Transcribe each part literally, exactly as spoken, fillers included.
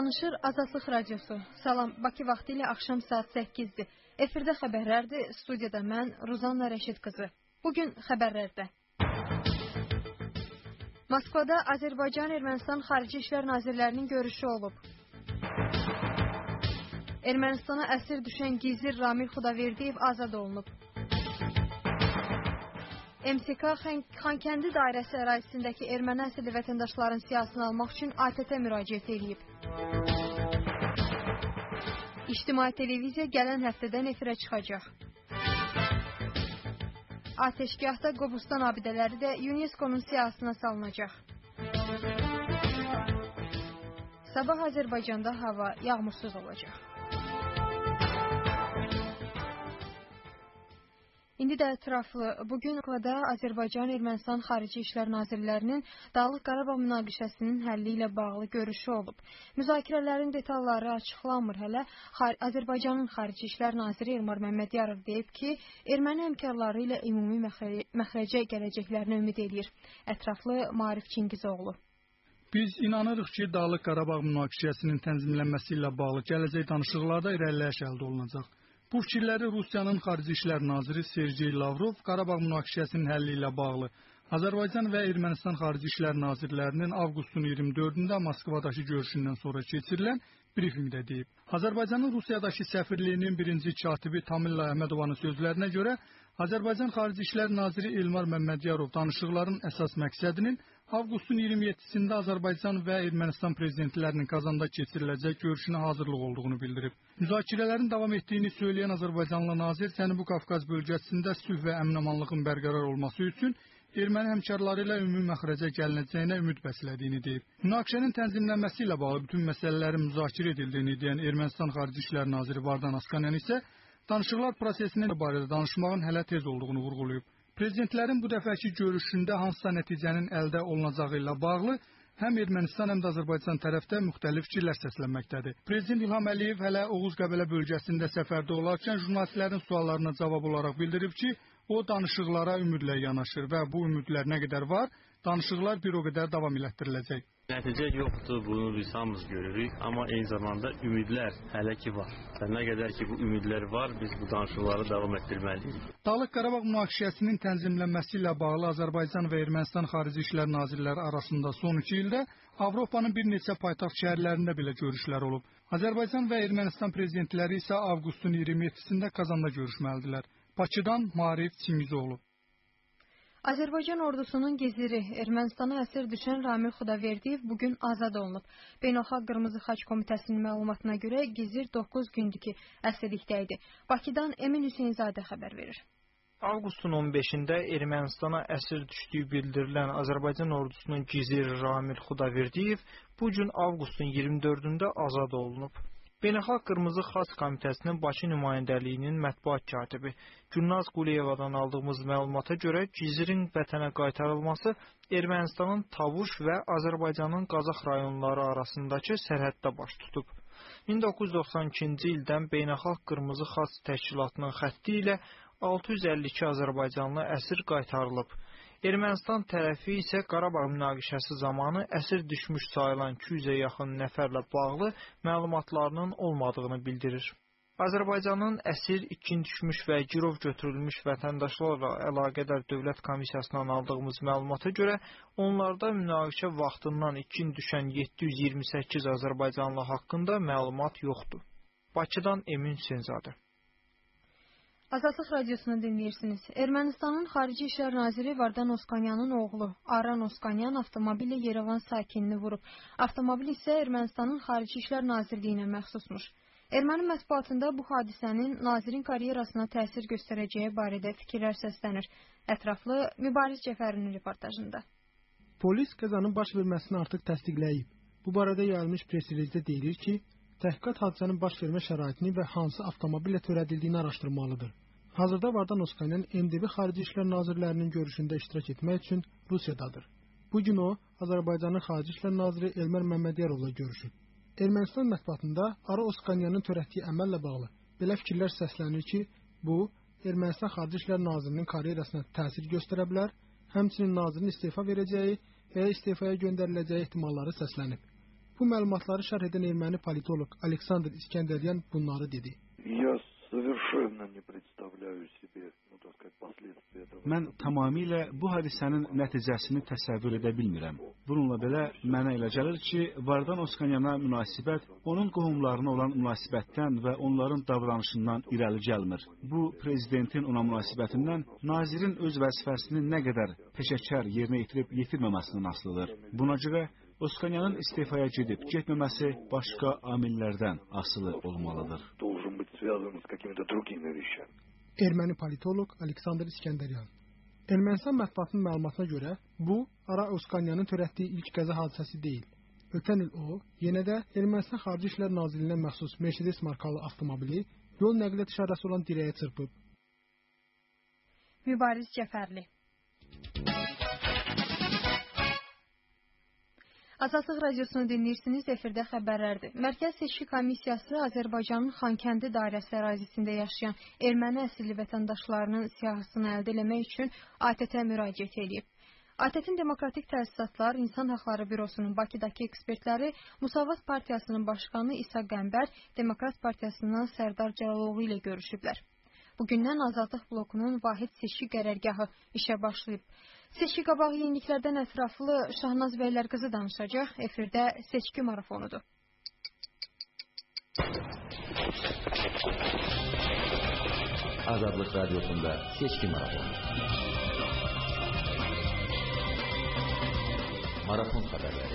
Danışır Azadlıq Radiosu. Salam, Bakı vaxtı ilə axşam saat səkkizdir. Efirdə xəbərlərdir, studiyada mən, Ruzanna Rəşid qızı. Bugün xəbərlərdə. Moskvada Azərbaycan-Ermənistan Xarici İşlər Nazirlərinin görüşü olub. Ermənistana əsir düşən gizir Ramil Xudaverdiyev azad olunub. M S K Xankəndi dairəsi ərazisindəki erməni əsilli vətəndaşların siyasını almaq üçün A T T müraciət edib. İctimai televiziya gələn həftədən efirə çıxacaq. Ateşgahda Qobustan abidələri də UNESCO-nun siyasına salınacaq. Sabah Azərbaycanda hava yağmursuz olacaq. İndi də ətraflı. Bugün Moskvada Azərbaycan-Ermənistan Xarici İşlər Nazirlərinin Dağlıq Qarabağ münaqişəsinin həlli ilə bağlı görüşü olub. Müzakirələrin detalları açıqlanmır hələ. Azərbaycanın Xarici İşlər Naziri Elmar Məmmədiyarov deyib ki, erməni həmkarları ilə ümumi məxrəcə gələcəklərini ümid edir. Ətraflı Maarif Çingizoğlu. Biz inanırıq ki, Dağlıq Qarabağ münaqişəsinin tənzimlənməsi ilə bağlı gələcək danışıqlarda irəliləyiş əldə olunacaq. Bu fikirləri Rusiyanın Xarici İşlər Naziri Sergey Lavrov Qarabağ münaqişəsinin həlli ilə bağlı Azərbaycan və Ermənistan Xarici İşlər Nazirlərinin avqustun iyirmi dördündə Moskvadakı görüşündən sonra keçirilən brifinqdə deyib. Azərbaycanın Rusiyadakı səfirliyinin birinci katibi Tamilla Əhmədovanın sözlərinə görə Azərbaycan Xarici İşlər Naziri Elmar Məmmədiyarov danışıqların əsas məqsədinin avqustun iyirmi yeddisində Azərbaycan və Ermənistan prezidentlərinin Kazanda keçiriləcək görüşünə hazırlıq olduğunu bildirib. Müzakirələrin davam etdiyini söyləyən Azərbaycanlı nazir Cənubi Qafqaz bölgəsində sülh və əmin-amanlığın bərqərar olması üçün erməni həmkarları ilə ümumi məxrəcə gəlinəcəyinə ümid bəslədiyini deyib. Münaqişənin tənzimlənməsi ilə bağlı bütün məsələlərin müzakirə edildiyini deyən Ermənistan Xarici İşlər Naziri Vardan Askanyan isə danışıqlar prosesinin barədə danışmağın hələ tez olduğunu vurğulayıb. Prezidentlərin bu dəfəki görüşündə hansısa nəticənin əldə olunacağı ilə bağlı həm Ermənistan, həm də Azərbaycan tərəfdə müxtəlif fikirlər səslənməkdədir. Prezident İlham Əliyev hələ Oğuz-Qəbələ bölgəsində səfərdə olarkən jurnalistlərin suallarına cavab olaraq bildirib ki, o danışıqlara ümidlə yanaşır və bu ümidlər nə qədər var, danışıqlar bir o qədər davam elətdiriləcək. Nəticə yoxdur, bunu biz hamımız görürük, amma eyni zamanda ümidlər hələ ki var. Və nə qədər ki bu ümidlər var, biz bu danışıqları davam etdirməliyik. Dağlıq Qarabağ münaqişəsinin tənzimlənməsi ilə bağlı Azərbaycan və Ermənistan Xarici İşlər Nazirləri arasında son iki ildə Avropanın bir neçə paytaxt şəhərlərində belə görüşlər olub. Azərbaycan və Ermənistan prezidentləri isə avqustun iyirmi yeddisində Kazanda görüşməlidirlər. Bakıdan Maarif Çingizoğlu. Azərbaycan ordusunun giziri Ermənistana əsir düşən Ramil Xudaverdiyev bugün azad olunub. Beynəlxalq Qırmızı Xaç Komitəsinin məlumatına görə gizir doqquz gündür ki, əsirlikdə idi. Bakıdan Emin Hüseynzadə xəbər verir. Avqustun on beşində Ermənistana əsir düşdüyü bildirilən Azərbaycan ordusunun giziri Ramil Xudaverdiyev bu gün avqustun iyirmi dördündə azad olunub. Beynəlxalq Qırmızı Xaç Komitəsinin Bakı nümayəndəliyinin mətbuat katibi Gülnaz Quliyevadan aldığımız məlumata görə gizirin vətənə qaytarılması Ermənistanın Tavuş və Azərbaycanın Qazax rayonları arasındakı sərhəddə baş tutub. min doqquz yüz doxsan ikinci ildən Beynəlxalq Qırmızı Xaç Təşkilatının xətti ilə altı yüz əlli iki Azərbaycanlı əsir qaytarılıb. Ermənistan tərəfi isə Qarabağ münaqişəsi zamanı əsir düşmüş sayılan iki yüzə yaxın nəfərlə bağlı məlumatlarının olmadığını bildirir. Azərbaycanın əsir, itkin düşmüş və girov götürülmüş vətəndaşlarla əlaqədar dövlət komissiyasından aldığımız məlumata görə onlarda münaqişə vaxtından itkin düşən yeddi yüz iyirmi səkkiz Azərbaycanlı haqqında məlumat yoxdur. Bakıdan Emin Hüseynzadə. Azadlıq Radiosunu dinləyirsiniz. Ermənistanın Xarici İşlər Naziri Vardan Oskanyanın oğlu Aran Oskanyan avtomobillə Yerevan sakinini vurub. Avtomobil isə Ermənistanın Xarici İşlər Nazirliyinə məxsusmuş. Erməni mətbuatında bu hadisənin nazirin karyerasına təsir göstərəcəyi barədə fikirlər səslənir. Ətraflı Mübariz Cəfərinin reportajında. Polis qəzanın baş verməsini artıq təsdiqləyib. Bu barədə yayılmış press-relizdə deyilir ki, təhqiqat hadisənin baş vermə şəraitini və hansı avtomobillə törədildiyini araşdırmalıdır. Hazırda Vardan Oskanyan M D B Xarici İşlər Nazirlərinin görüşündə iştirak etmək üçün Rusiyadadır. Bu gün o, Azərbaycanın Xarici İşlər Naziri Elmar Məmmədiyarovla görüşüb. Ermənistan mətbuatında Ara Oskanyanın törətdiyi əməllə bağlı belə fikirlər səslənir ki, bu, Ermənistan Xarici İşlər Nazirinin karyerasına təsir göstərə bilər, həmçinin nazirin istefa verəcəyi və ya istefaya göndəriləcəyi ehtimalları səslənib. Bu məlumatları şərh edən erməni politoloq Aleksandr İskəndəryan bunları dedi. Mən tamamilə bu hadisənin nəticəsini təsəvvür edə bilmirəm. Bununla belə mənə elə gəlir ki, Vardan Oskanyana münasibət onun qohumlarına olan münasibətdən və onların davranışından irəli gəlmir. Bu, prezidentin ona münasibətindən nazirin öz vəzifəsini nə qədər peşəkar yerinə yetirib yetirməməsindən asılıdır. Buna görə Oskanyanın istefaya gedib getməməsi başqa amillərdən asılı olmalıdır. Erməni politoloq Aleksandr İskəndəryan. Ermənistan mətbuatının məlumatına görə bu, Ara Oskanyanın törətdiyi ilk qəza hadisəsi deyil. Ötən il o, yenə də Ermənistan Xarici İşlər Nazirliyinə məxsus Mercedes markalı avtomobili yol nəqliyyat işarəsi olan dirəyə çırpıb. Mübariz Cəfərli. Azadlıq radiosunu dinləyirsiniz, efirdə xəbərlərdir. Mərkəz Seçki Komissiyası Azərbaycanın Xankəndi dairəsi ərazisində yaşayan erməni əsilli vətəndaşlarının siyahısını əldə eləmək üçün A T T-ə müraciət edib. A T T-in Demokratik Təsisatlar İnsan Haqları Bürosunun Bakıdakı ekspertləri Musavat Partiyasının başqanı İsa Qəmbər, Demokrat Partiyasından Sərdar Cəlaloğlu ilə görüşüblər. Bugündən Azadlıq blokunun vahid seçki qərərgahı işə başlayıb. Seçki qabağı yeniliklərdən ətraflı Şahnaz Bəylərqızı danışacaq. Efirdə seçki marafonudur. Azadlıq radiosunda seçki marafonu. Marafon xəbərləri.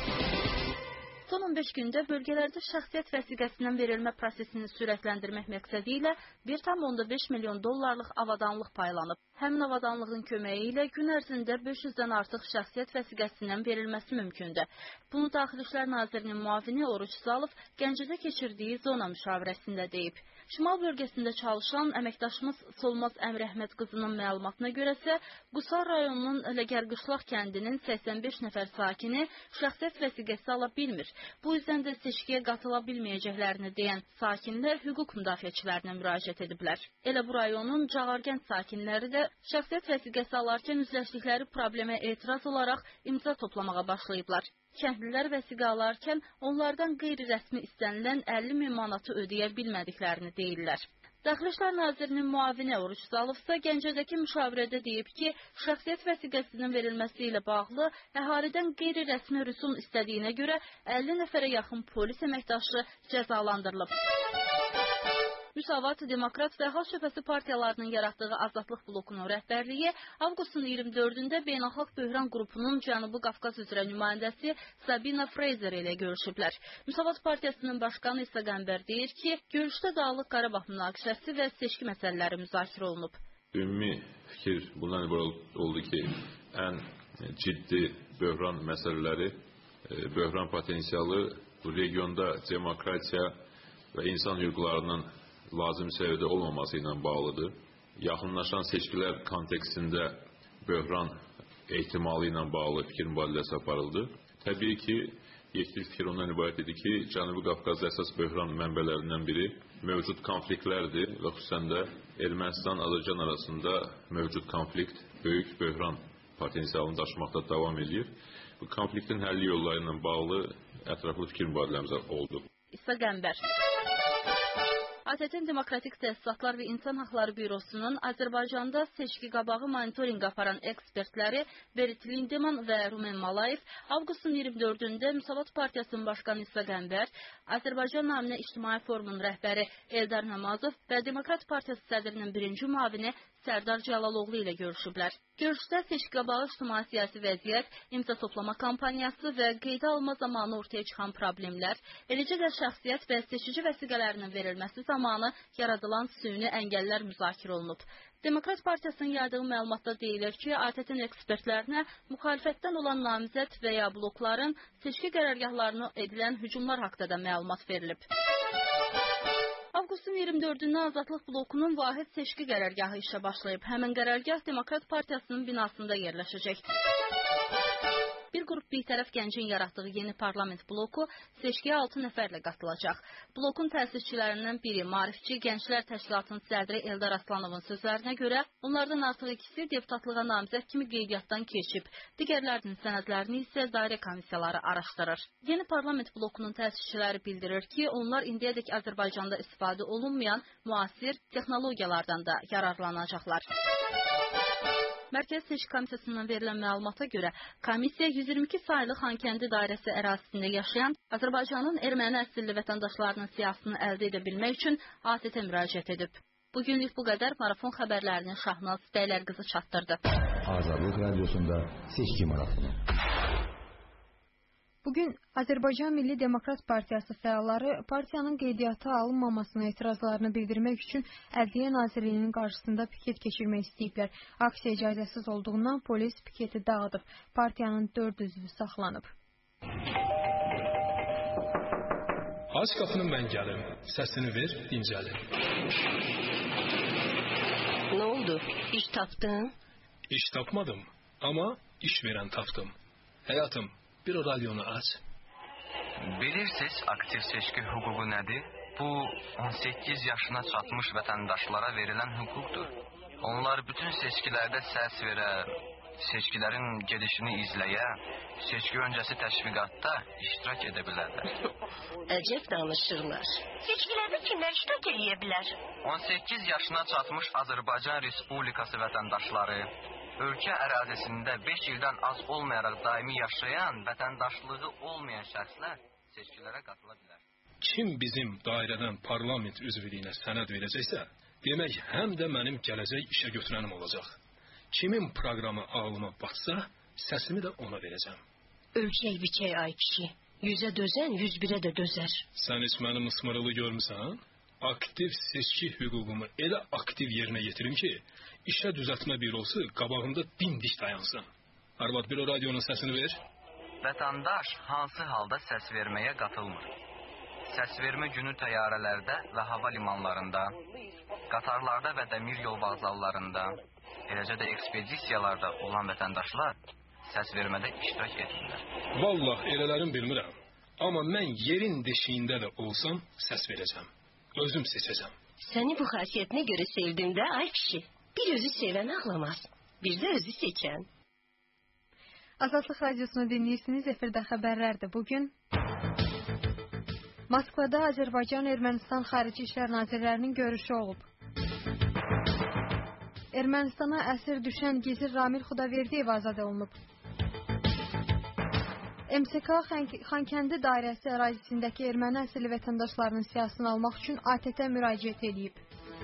Son on beş gündə bölgələrdə şəxsiyyət vəsiqəsindən verilmə prosesini sürətləndirmək məqsədi ilə bir tam onda beş milyon dollarlıq avadanlıq paylanıb. Həmin avadanlığın köməyi ilə gün ərzində beş yüzdən artıq şəxsiyyət vəsiqəsindən verilməsi mümkündür. Bunu Daxili İşlər Nazirinin müavini Oruç Zalov Gəncədə keçirdiyi zona müşavirəsində deyib. Şimal bölgəsində çalışan əməkdaşımız Solmaz Əmrəhmət qızının məlumatına görəsə, Qusar rayonunun Ləgərqışlaq kəndinin səksən beş nəfər sakini şəxsiyyət vəsiqəsi ala bilmir. Bu yüzden də seçkiyə qatıla bilməyəcəklərini deyən sakinlər hüquq müdafiəçilərinə müraciət ediblər. Elə bu rayonun Cağargənd sakinləri də şəxsiyyət vəsiqəsi alarkən üzləşdikləri problemə etiraz olaraq imza toplamağa başlayıblar. Kəndlilər vəsiqə alarkən onlardan qeyri-rəsmi istənilən əlli min manatı ödəyə bilmədiklərini deyirlər. Daxili İşlər Nazirinin müavini Oruç Zalov isə Gəncədəki müşavirədə deyib ki, şəxsiyyət vəsiqəsinin verilməsi ilə bağlı əhalidən qeyri-rəsmi rüsum istədiyinə görə əlli nəfərə yaxın polis əməkdaşı cəzalandırılıb. Müsavat, Demokrat və Xalq Cəbhəsi partiyalarının yaratdığı Azadlıq blokunun rəhbərliyi avqustun iyirmi dördündə Beynəlxalq Böhran qrupunun Cənubi Qafqaz üzrə nümayəndəsi Sabina Fraser ilə görüşüblər. Müsavat partiyasının başqanı İsa Qəmbər deyir ki, görüşdə Dağlıq Qarabağ münaqişəsi və seçki məsələləri müzakirə olunub. Ümumi fikir bundan ibarət oldu ki, ən ciddi böhran məsələləri, böhran potensialı bu regionda demokratiya və insan hüquqlarının lazım səviyyədə olmaması ilə bağlıdır. Yaxınlaşan seçkilər kontekstində böhran ehtimalı ilə bağlı fikir mübadiləsi aparıldı. Təbii ki, yekdil fikir ondan ibarət idi ki, Cənubi Qafqazda əsas böhran mənbələrindən biri mövcud konfliktlərdir və xüsusən də Ermənistan-Azərbaycan arasında mövcud konflikt böyük böhran potensialını daşımaqda davam edir. Bu konfliktin həlli yolları ilə bağlı ətraflı fikir mübadiləmiz oldu. İsa Qəmbər. A T T-in Demokratik Təsisatlar və İnsan Haqları Bürosunun Azərbaycanda seçki qabağı monitorinq aparan ekspertləri Berit Lindeman və Rumen Malayev avqustun iyirmi dördündə Müsavat Partiyasının başqanı İsa Qəmbər, Azərbaycan naminə İctimai Forumun rəhbəri Eldar Namazov və Demokrat Partiyası sədrinin birinci müavini Sərdar Cəlaloğlu ilə görüşüblər. Görüşdə seçki qabağı ictimai siyasi vəziyyət, imza toplama kampaniyası və qeydə alma zamanı ortaya çıxan problemlər, eləcə də şəxsiyyət və seçici vəsiqələrinin verilməsi zamanı yaradılan süni əngəllər müzakirə olunub. Demokrat Partiyasının yaydığı məlumatda deyilir ki, A T T-in ekspertlərinə müxalifətdən olan namizəd və ya blokların seçki qərargahlarına edilən hücumlar haqqında da məlumat verilib. Avqustun iyirmi dördündə Azadlıq blokunun vahid seçki qərargahı işə başlayıb. Həmin qərargah Demokrat Partiyasının binasında yerləşəcək. Bir Bir qrup bitərəf gəncin yaratdığı yeni parlament bloku seçkiyə altı nəfərlə qatılacaq. Blokun təsisçilərindən biri maarifçi Gənclər Təşkilatının sədri Eldar Aslanovun sözlərinə görə onlardan artıq ikisi deputatlığa namizəd kimi qeydiyyatdan keçib. Digərlərinin sənədlərini isə dairə komissiyaları araşdırır. Yeni parlament blokunun təsisçiləri bildirir ki, onlar indiyədək Azərbaycanda istifadə olunmayan müasir texnologiyalardan da yararlanacaqlar. Mərkəzi Seçki Komissiyasından verilən məlumata görə, komissiya yüz iyirmi iki saylı Xankəndi dairəsi ərazisində yaşayan Azərbaycanın erməni əsilli vətəndaşlarının siyahısını əldə edə bilmək üçün A T T müraciət edib. Bugünlük bu qədər. Marafon xəbərlərini Şahnaz Bəylər qızı çatdırdı. Azadlıq Radiosunda seçki marafonu. Bugün Azərbaycan Milli Demokrat Partiyası fəalları partiyanın qeydiyyata alınmamasına etirazlarını bildirmək üçün Ədliyyə Nazirliyinin qarşısında piket keçirmək istəyiblər. Aksiya icazəsiz olduğundan polis piketi dağıdıb. Partiyanın dörd üzvü saxlanıb. Aç qapını mən gəlim, səsini ver, dincəlim. Nə oldu? İş tapdın? İş tapmadım, amma iş verən tapdım. Həyatım, bir o radyonu aç. Bilirsiniz, aktiv seçki hüququ nədir? Bu, on səkkiz yaşına çatmış vətəndaşlara verilən hüquqdur. Onlar bütün seçkilərdə səs verə, seçkilərin gedişini izləyə, seçki öncəsi təşviqatda iştirak edə bilərlər. Əcəb danışırlar. Seçkilərdə kimlər iştirak edə bilər? on səkkiz yaşına çatmış Azərbaycan Respublikası vətəndaşları, ölkə ərazisində beş ildən az olmayaraq daimi yaşayan, vətəndaşlığı olmayan şəxslər seçkilərə qatıla bilər. Kim bizim dairədən parlament üzvlüyünə sənəd verəcəksə, demək həm də mənim gələcək işə götürənim olacaq. Kimin proqramı ağlıma batsa, səsimi də ona verəcəm. Ölçək biçək ay kişi. Yüzə dözən, yüz birə də dözər. Sən heç mənim ısmırılı görmüsən? Aktiv seçki hüququmu elə aktiv yerinə yetirim ki, işə düzəltmə bürosu qabağımda dimdik dayansın. Arvad, bir o radyonun səsini ver. Vətəndaş hansı halda səs verməyə qatılmır? Səs vermə günü təyyarələrdə və hava limanlarında, qatarlarda və dəmir yol vağzallarında, eləcə də ekspedisiyalarda olan vətəndaşlar səs vermədə iştirak edirlər. Vallah elələrin bilmirəm, amma mən yerin deşiyində də olsam səs verəcəm. Özüm seçəcəm. Səni bu xasiyyətinə görə sevdim də ay kişi. Bir özü sevən ağlamaz, bir də özü seçən. Azadlıq Radiosunu dinləyirsiniz. Efirdə xəbərlərdir. Bugün Moskvada Azərbaycan-Ermənistan Xarici İşlər Nazirlərinin görüşü olub. Ermənistana əsir düşən gizir Ramil Xudaverdiyev azad olunub. M S K Xankəndi dairəsi ərazisindəki erməni əsilli vətəndaşlarının siyahısını almaq üçün A T T müraciət edib.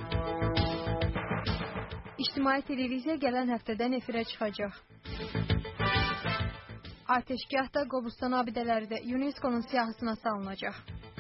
İctimai televiziya gələn həftədən efirə çıxacaq. Ateşgahda Qobustan abidələri də UNESCO-nun siyahısına salınacaq.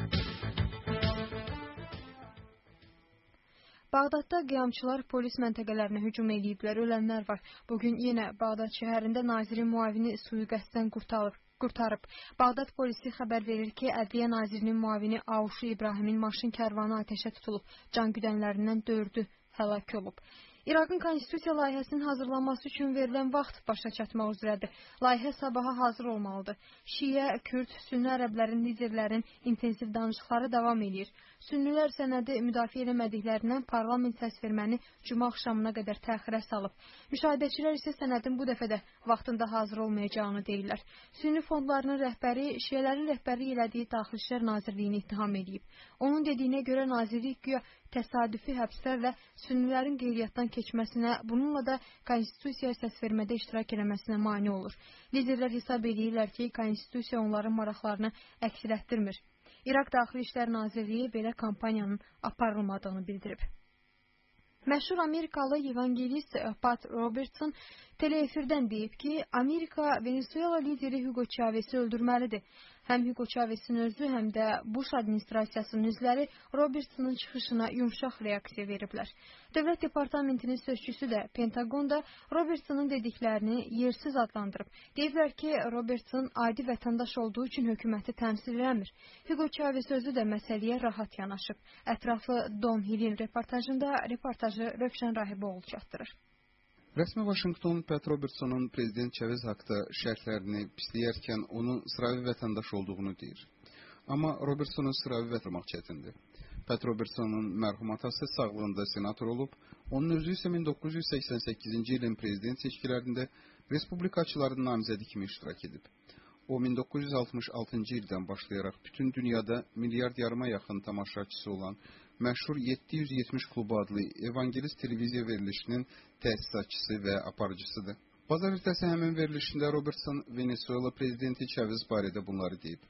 Bağdadda qiyamçılar polis məntəqələrinə hücum ediblər, ölənlər var. Bugün yenə Bağdad şəhərində nazirin müavini sui-qəsddən qurtarıb. Qurtarıb. Bağdad polisi xəbər verir ki, Ədliyyə Nazirinin müavini Avuşu İbrahimin maşın kərvanı atəşə tutulub. Can güdənlərindən dördü həlak olub. İraqın konstitusiya layihəsinin hazırlanması üçün verilən vaxt başa çatmaq üzrədir. Layihə sabaha hazır olmalıdır. Şiə, Kürd, Sünni ərəblərin, liderlərin intensiv danışıqları davam edir. Sünnilər sənədi müdafiə eləmədiklərindən parlament səsverməni cümə axşamına qədər təxirə salıb. Müşahidəçilər isə sənədin bu dəfə də vaxtında hazır olmayacağını deyirlər. Sünni fondlarının rəhbəri şiələrin rəhbərlik elədiyi Daxili İşlər Nazirliyini ittiham edib. Onun dediyinə görə nazirlik güya təsadüfi həbslərlə sünnilərin qeydiyyatdan keçməsinə, bununla da konstitusiya səsvermədə iştirak eləməsinə mane olur. Liderlər hesab edirlər ki, konstitusiya onların maraqlarını əksələtdirmir. İraq Daxili İşlər Nazirliyi belə kampaniyanın aparılmadığını bildirib. Məşhur Amerikalı evangelist Pat Robertson teleefirdən deyib ki, Amerika Venezuela lideri Hugo Chavez'i öldürməlidir. Həm Hugo Chavez'in özü, həm də Bush administrasiyasının üzvləri Robertsonun çıxışına yumşaq reaksiya veriblər. Dövlət Departamentinin sözçüsü də Pentagonda Robertsonun dediklərini yersiz adlandırıb. Deyiblər ki, Robertson adi vətəndaş olduğu üçün hökuməti təmsil eləmir. Hugo Chavez özü də məsələyə rahat yanaşıb. Ətraflı Don Hill'in reportajında reportajı Rövşən Rahiboğlu çatdırır. Rəsmi Vaşinqton Pat Robertsonun prezident Çavez haqda şərhlərini pisləyərkən onun sıravi vətəndaş olduğunu deyir. Amma Robertsonun sıravi vətəndaş çətindir. Pat Robertsonun mərhum atası sağlığında senator olub, onun özü isə min doqquz yüz səksən səkkizinci ilin prezident seçkilərində respublikaçıların namizədi kimi iştirak edib. O min doqquz yüz altmış altıncı ildən başlayaraq bütün dünyada milyard yarıma yaxın tamaşaçısı olan məşhur yeddi yüz yetmiş klubu adlı evangelist televiziya verilişinin təsisatçısı və aparıcısıdır. Bazar ertəsi həmin verilişində Robertson Venezuela prezidenti Chavez barədə bunları deyib.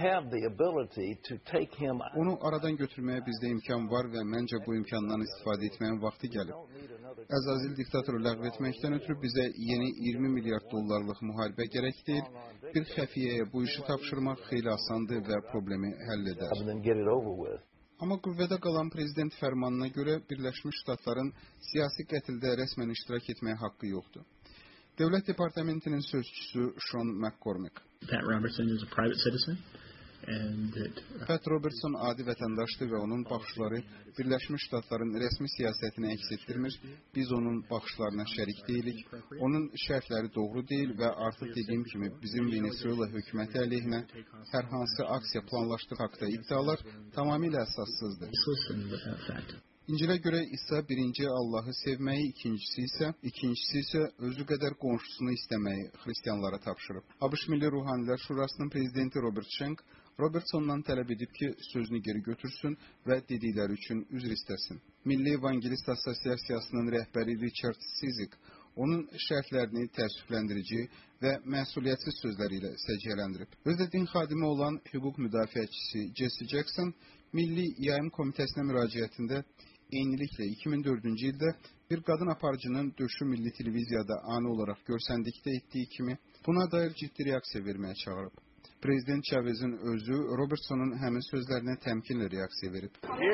Onu aradan götürməyə bizdə imkan var və məncə bu imkandan istifadə etməyin vaxtı gəlib. Əzazil diktatoru ləğv etməkdən ötürü bizə yeni iyirmi milyard dollarlıq müharibə gərək deyil. Bir xəfiyyəyə bu işi tapşırmaq xeyli asandır və problemi həll edər. Amma qüvvədə qalan prezident fərmanına görə Birləşmiş Ştatların siyasi qətldə rəsmən iştirak etməyə haqqı yoxdur. Dövlət Departamentinin sözçüsü Sean McCormick. Pat Robertson is a private citizen. Pat Robertson adi vətəndaşdır və onun baxışları Birləşmiş Ştatların rəsmi siyasətini əks etdirmir. Biz onun baxışlarına şərik deyilik. Onun şərhləri doğru deyil və artıq dediyim kimi bizim Venezuela hökuməti əleyhinə hər hansı aksiya planlaşdığı haqda iddialar tamamilə əsassızdır. İncilə görə İsa birinci Allahı sevməyi, ikincisi isə, ikincisi isə özü qədər qonşusunu istəməyi xristianlara tapşırıb. ABŞ Milli Ruhanilər Şurasının prezidenti Robert Schenck Robertsondan tələb edib ki, sözünü geri götürsün və dedikləri üçün üzr istəsin. Milli Evangelist Assosiasiyasının rəhbəri Richard Cizik onun şərhlərini təəssüfləndirici və məsuliyyətsiz sözləri ilə səciyyələndirib. Özdə din xadimi olan hüquq müdafiəçisi Jesse Jackson Milli Yayım Komitəsinə müraciətində eyniliklə iki min dördüncü ildə bir qadın aparıcının döşü milli televiziyada ani olaraq görsəndikdə etdiyi kimi buna dair ciddi reaksiya verməyə çağırıb. Prezident Chavez'in özü Robertsonun həmin sözlərinə təmkinlə reaksiya verib.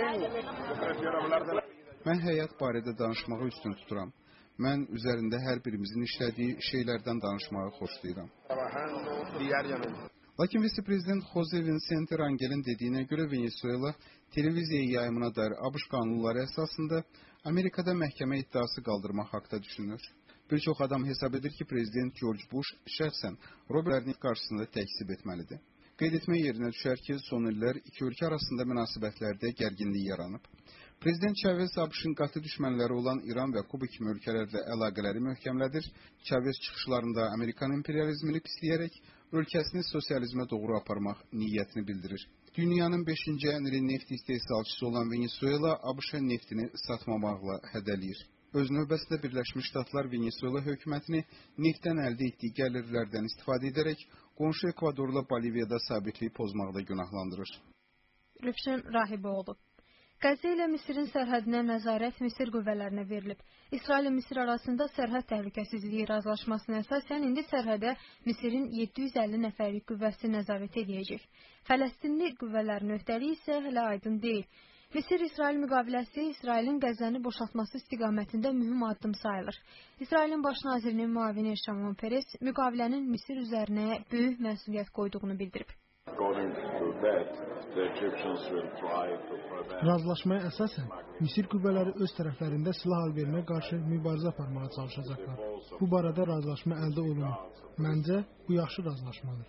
Mən həyat barədə danışmağı üstün tuturam. Mən üzərində hər birimizin işlədiyi şeylərdən danışmağı xoşlayıram. Lakin vice-prezident Jose Vicente Rangel'in dediyinə görə Venezuela televiziya yayımına dair ABŞ qanunları əsasında Amerikada məhkəmə iddiası qaldırmaq haqda düşünür. Bir çox adam hesab edir ki, prezident George Bush şəxsən Robert'in qarşısında təksib etməlidir. Qeyd etmək yerinə düşər ki, son illər iki ölkə arasında münasibətlərdə gərginlik yaranıb. Prezident Chavez ABŞ-ın qatı düşmənləri olan İran və Kuba kimi ölkələrlə əlaqələri möhkəmlədir. Chavez çıxışlarında Amerikan imperializmini pisləyərək ölkəsini sosializmə doğru aparmaq niyyətini bildirir. Dünyanın beşinci ən iri neft istehsalçısı olan Venezuela ABŞ-a neftini satmamaqla hədələyir. Öz növbəsində Birləşmiş Ştatlar Venezuela hökumətini neftdən əldə etdiyi gəlirlərdən istifadə edərək qonşu Ekvadorla Boliviyada sabitliyi pozmaqda günahlandırır. Rüfşən Rahiboğlu. Qəzə ilə Misirin sərhədinə nəzarət Misir qüvvələrinə verilib. İsrail ilə Misir arasında sərhəd təhlükəsizliyi razılaşmasına əsasən indi sərhədə Misirin yeddi yüz əlli nəfərlik qüvvəsi nəzarət edəcək. Fələstinli qüvvələrin öhdəliyi isə hələ aydın deyil. Misir-İsrail müqaviləsi İsrailin Qəzzəni boşaltması istiqamətində mühüm addım sayılır. İsrailin baş nazirinin müavini Şamon Peres müqavilənin Misir üzərinə böyük məsuliyyət qoyduğunu bildirib. Razılaşmaya əsasən, Misir qüvvələri öz tərəflərində silah alverinə qarşı mübarizə aparmağa çalışacaqlar. Bu barədə razılaşma əldə olunur. Məncə, bu yaxşı razılaşmadır.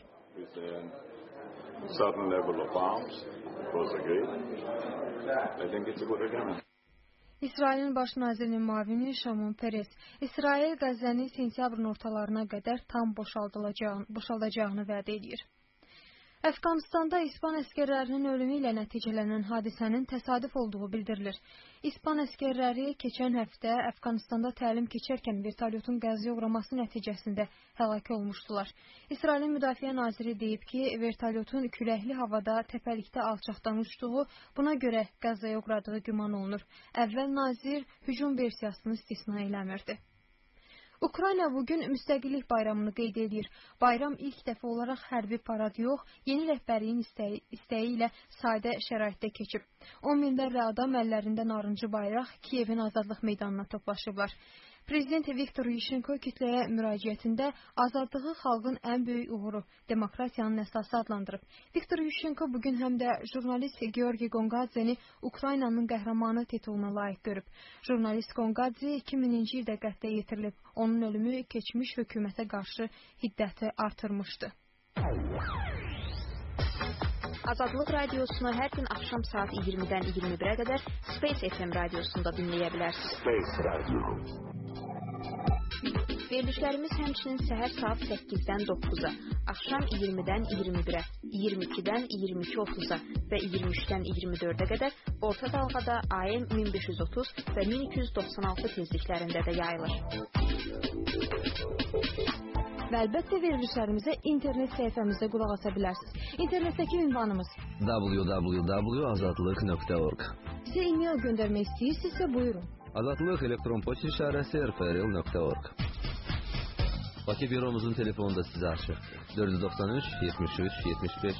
İsrailin baş nazirinin müavini Şamon Peres, İsrail Qəzzəni sentyabrın ortalarına qədər tam boşaldılacağını, boşaldacağını vəd edir. Əfqanistanda İspan əskərlərinin ölümü ilə nəticələnən hadisənin təsadüf olduğu bildirilir. İspan əskərləri keçən həftə Əfqanistanda təlim keçərkən vertolyotun qəzaya uğraması nəticəsində həlak olmuşdular. İsrailin müdafiə naziri deyib ki, vertolyotun küləkli havada təpəlikdə alçaqdan uçduğu, buna görə qəzaya uğradığı güman olunur. Əvvəl nazir hücum versiyasını istisna eləmirdi. Ukrayna bugün müstəqillik bayramını qeyd edir. Bayram ilk dəfə olaraq hərbi parad yox, yeni rəhbərliyin istəyi, istəyi ilə sadə şəraitdə keçib. on minlərlə adam əllərində narıncı bayraq Kiyevin azadlıq meydanına toplaşıblar. Prezident Viktor Yushchenko kütləyə müraciətində azadlığı xalqın ən böyük uğuru, demokratiyanın əsası adlandırıb. Viktor Yushchenko bugün həm də jurnalist Georgi Gonqadzeni Ukraynanın qəhrəmanı tituluna layiq görüb. Jurnalist Gonqadze iki mininci ildə qətlə yetirilib. Onun ölümü keçmiş hökumətə qarşı hiddəti artırmışdı. Azadlıq radiosunu hər gün axşam saat iyirmidən iyirmi birə qədər Space F M radiosunda dinləyə bilərsiniz. Space Radio. Verilişlərimiz həmçinin səhər saat səkkizdən doqquza, axşam iyirmidən iyirmi birə, iyirmi ikidən iyirmi iki otuz'a və iyirmi üçdən iyirmi dördə qədər orta dalğada A M min beş yüz otuz və min iki yüz doxsan altı tezliklərində də yayılır. Və əlbəttə verilişlərimizə internet səhifəmizdə qulaq asa bilərsiniz. İnternetdəki ünvanımız w w w nöqtə azadlıq nöqtə org. Sizə e-mail göndərmək istəyirsinizsə buyurun. Azadlıq elektron poçt işarəsi r f r l nöqtə org. Bakı büromuzun telefonu da sizə açıq. dörd yüz doxsan üç yetmiş üç yetmiş beş.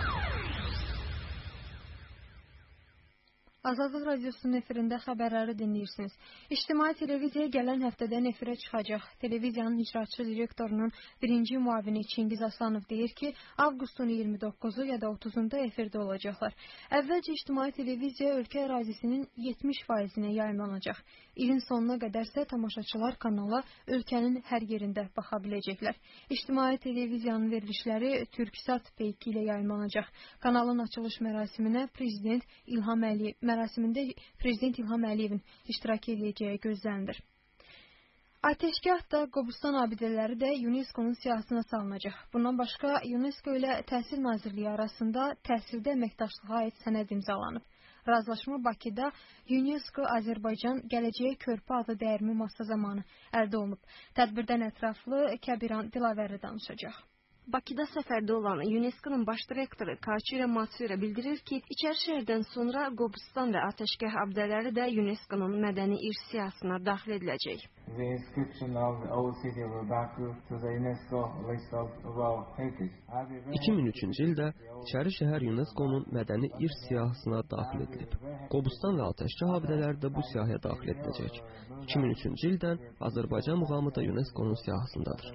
Azadlıq radiosunun efirində xəbərləri dinləyirsiniz. İctimai televiziyaya gələn həftədən efirə çıxacaq. Televiziyanın icraçı direktorunun birinci müavini Çingiz Aslanov deyir ki, avqustun iyirmi doqquzu ya da otuzunda efirdə olacaqlar. Əvvəlcə ictimai televiziya ölkə ərazisinin yetmiş faizinə yayımlanacaq. İlin sonuna qədərsə tamaşaçılar kanala ölkənin hər yerində baxa biləcəklər. İctimai televiziyanın verilişləri Türksat feyki ilə yayımlanacaq. Kanalın açılış mərasiminə Prezident İlham Əliyev mərasimində Prezident İlham Əliyevin iştirak edəcəyi gözlənilir. Ateşgah da Qobustan abidələri də UNESCO-nun siyahısına salınacaq. Bundan başqa UNESCO ilə Təhsil Nazirliyi arasında təhsildə əməkdaşlığa aid sənəd imzalanıb. Razılaşma Bakıda UNESCO Azərbaycan Gələcəyə Körpü adlı dəyirmi masa zamanı əldə olunub. Tədbirdən ətraflı Kəbiran Dilavəri danışacaq. Bakıda səfərdə olan UNESCO-nun baş direktoru Kaçira Matsura bildirir ki, İçərişəhərdən sonra Qobustan və Ateşgah abidələri də UNESCO-nun mədəni irs siyahısına daxil ediləcək. The inscription of the old city of Baku to the UNESCO list of World Heritage. iki min üçüncü ildə İçərişəhər UNESCO-nun mədəni irs siyahısına daxil edilib. Qobustan və Ateşgah abidələri də bu siyahıya daxil ediləcək. iki min üçüncü ildən Azərbaycan muğamı da UNESCO-nun siyahısındadır.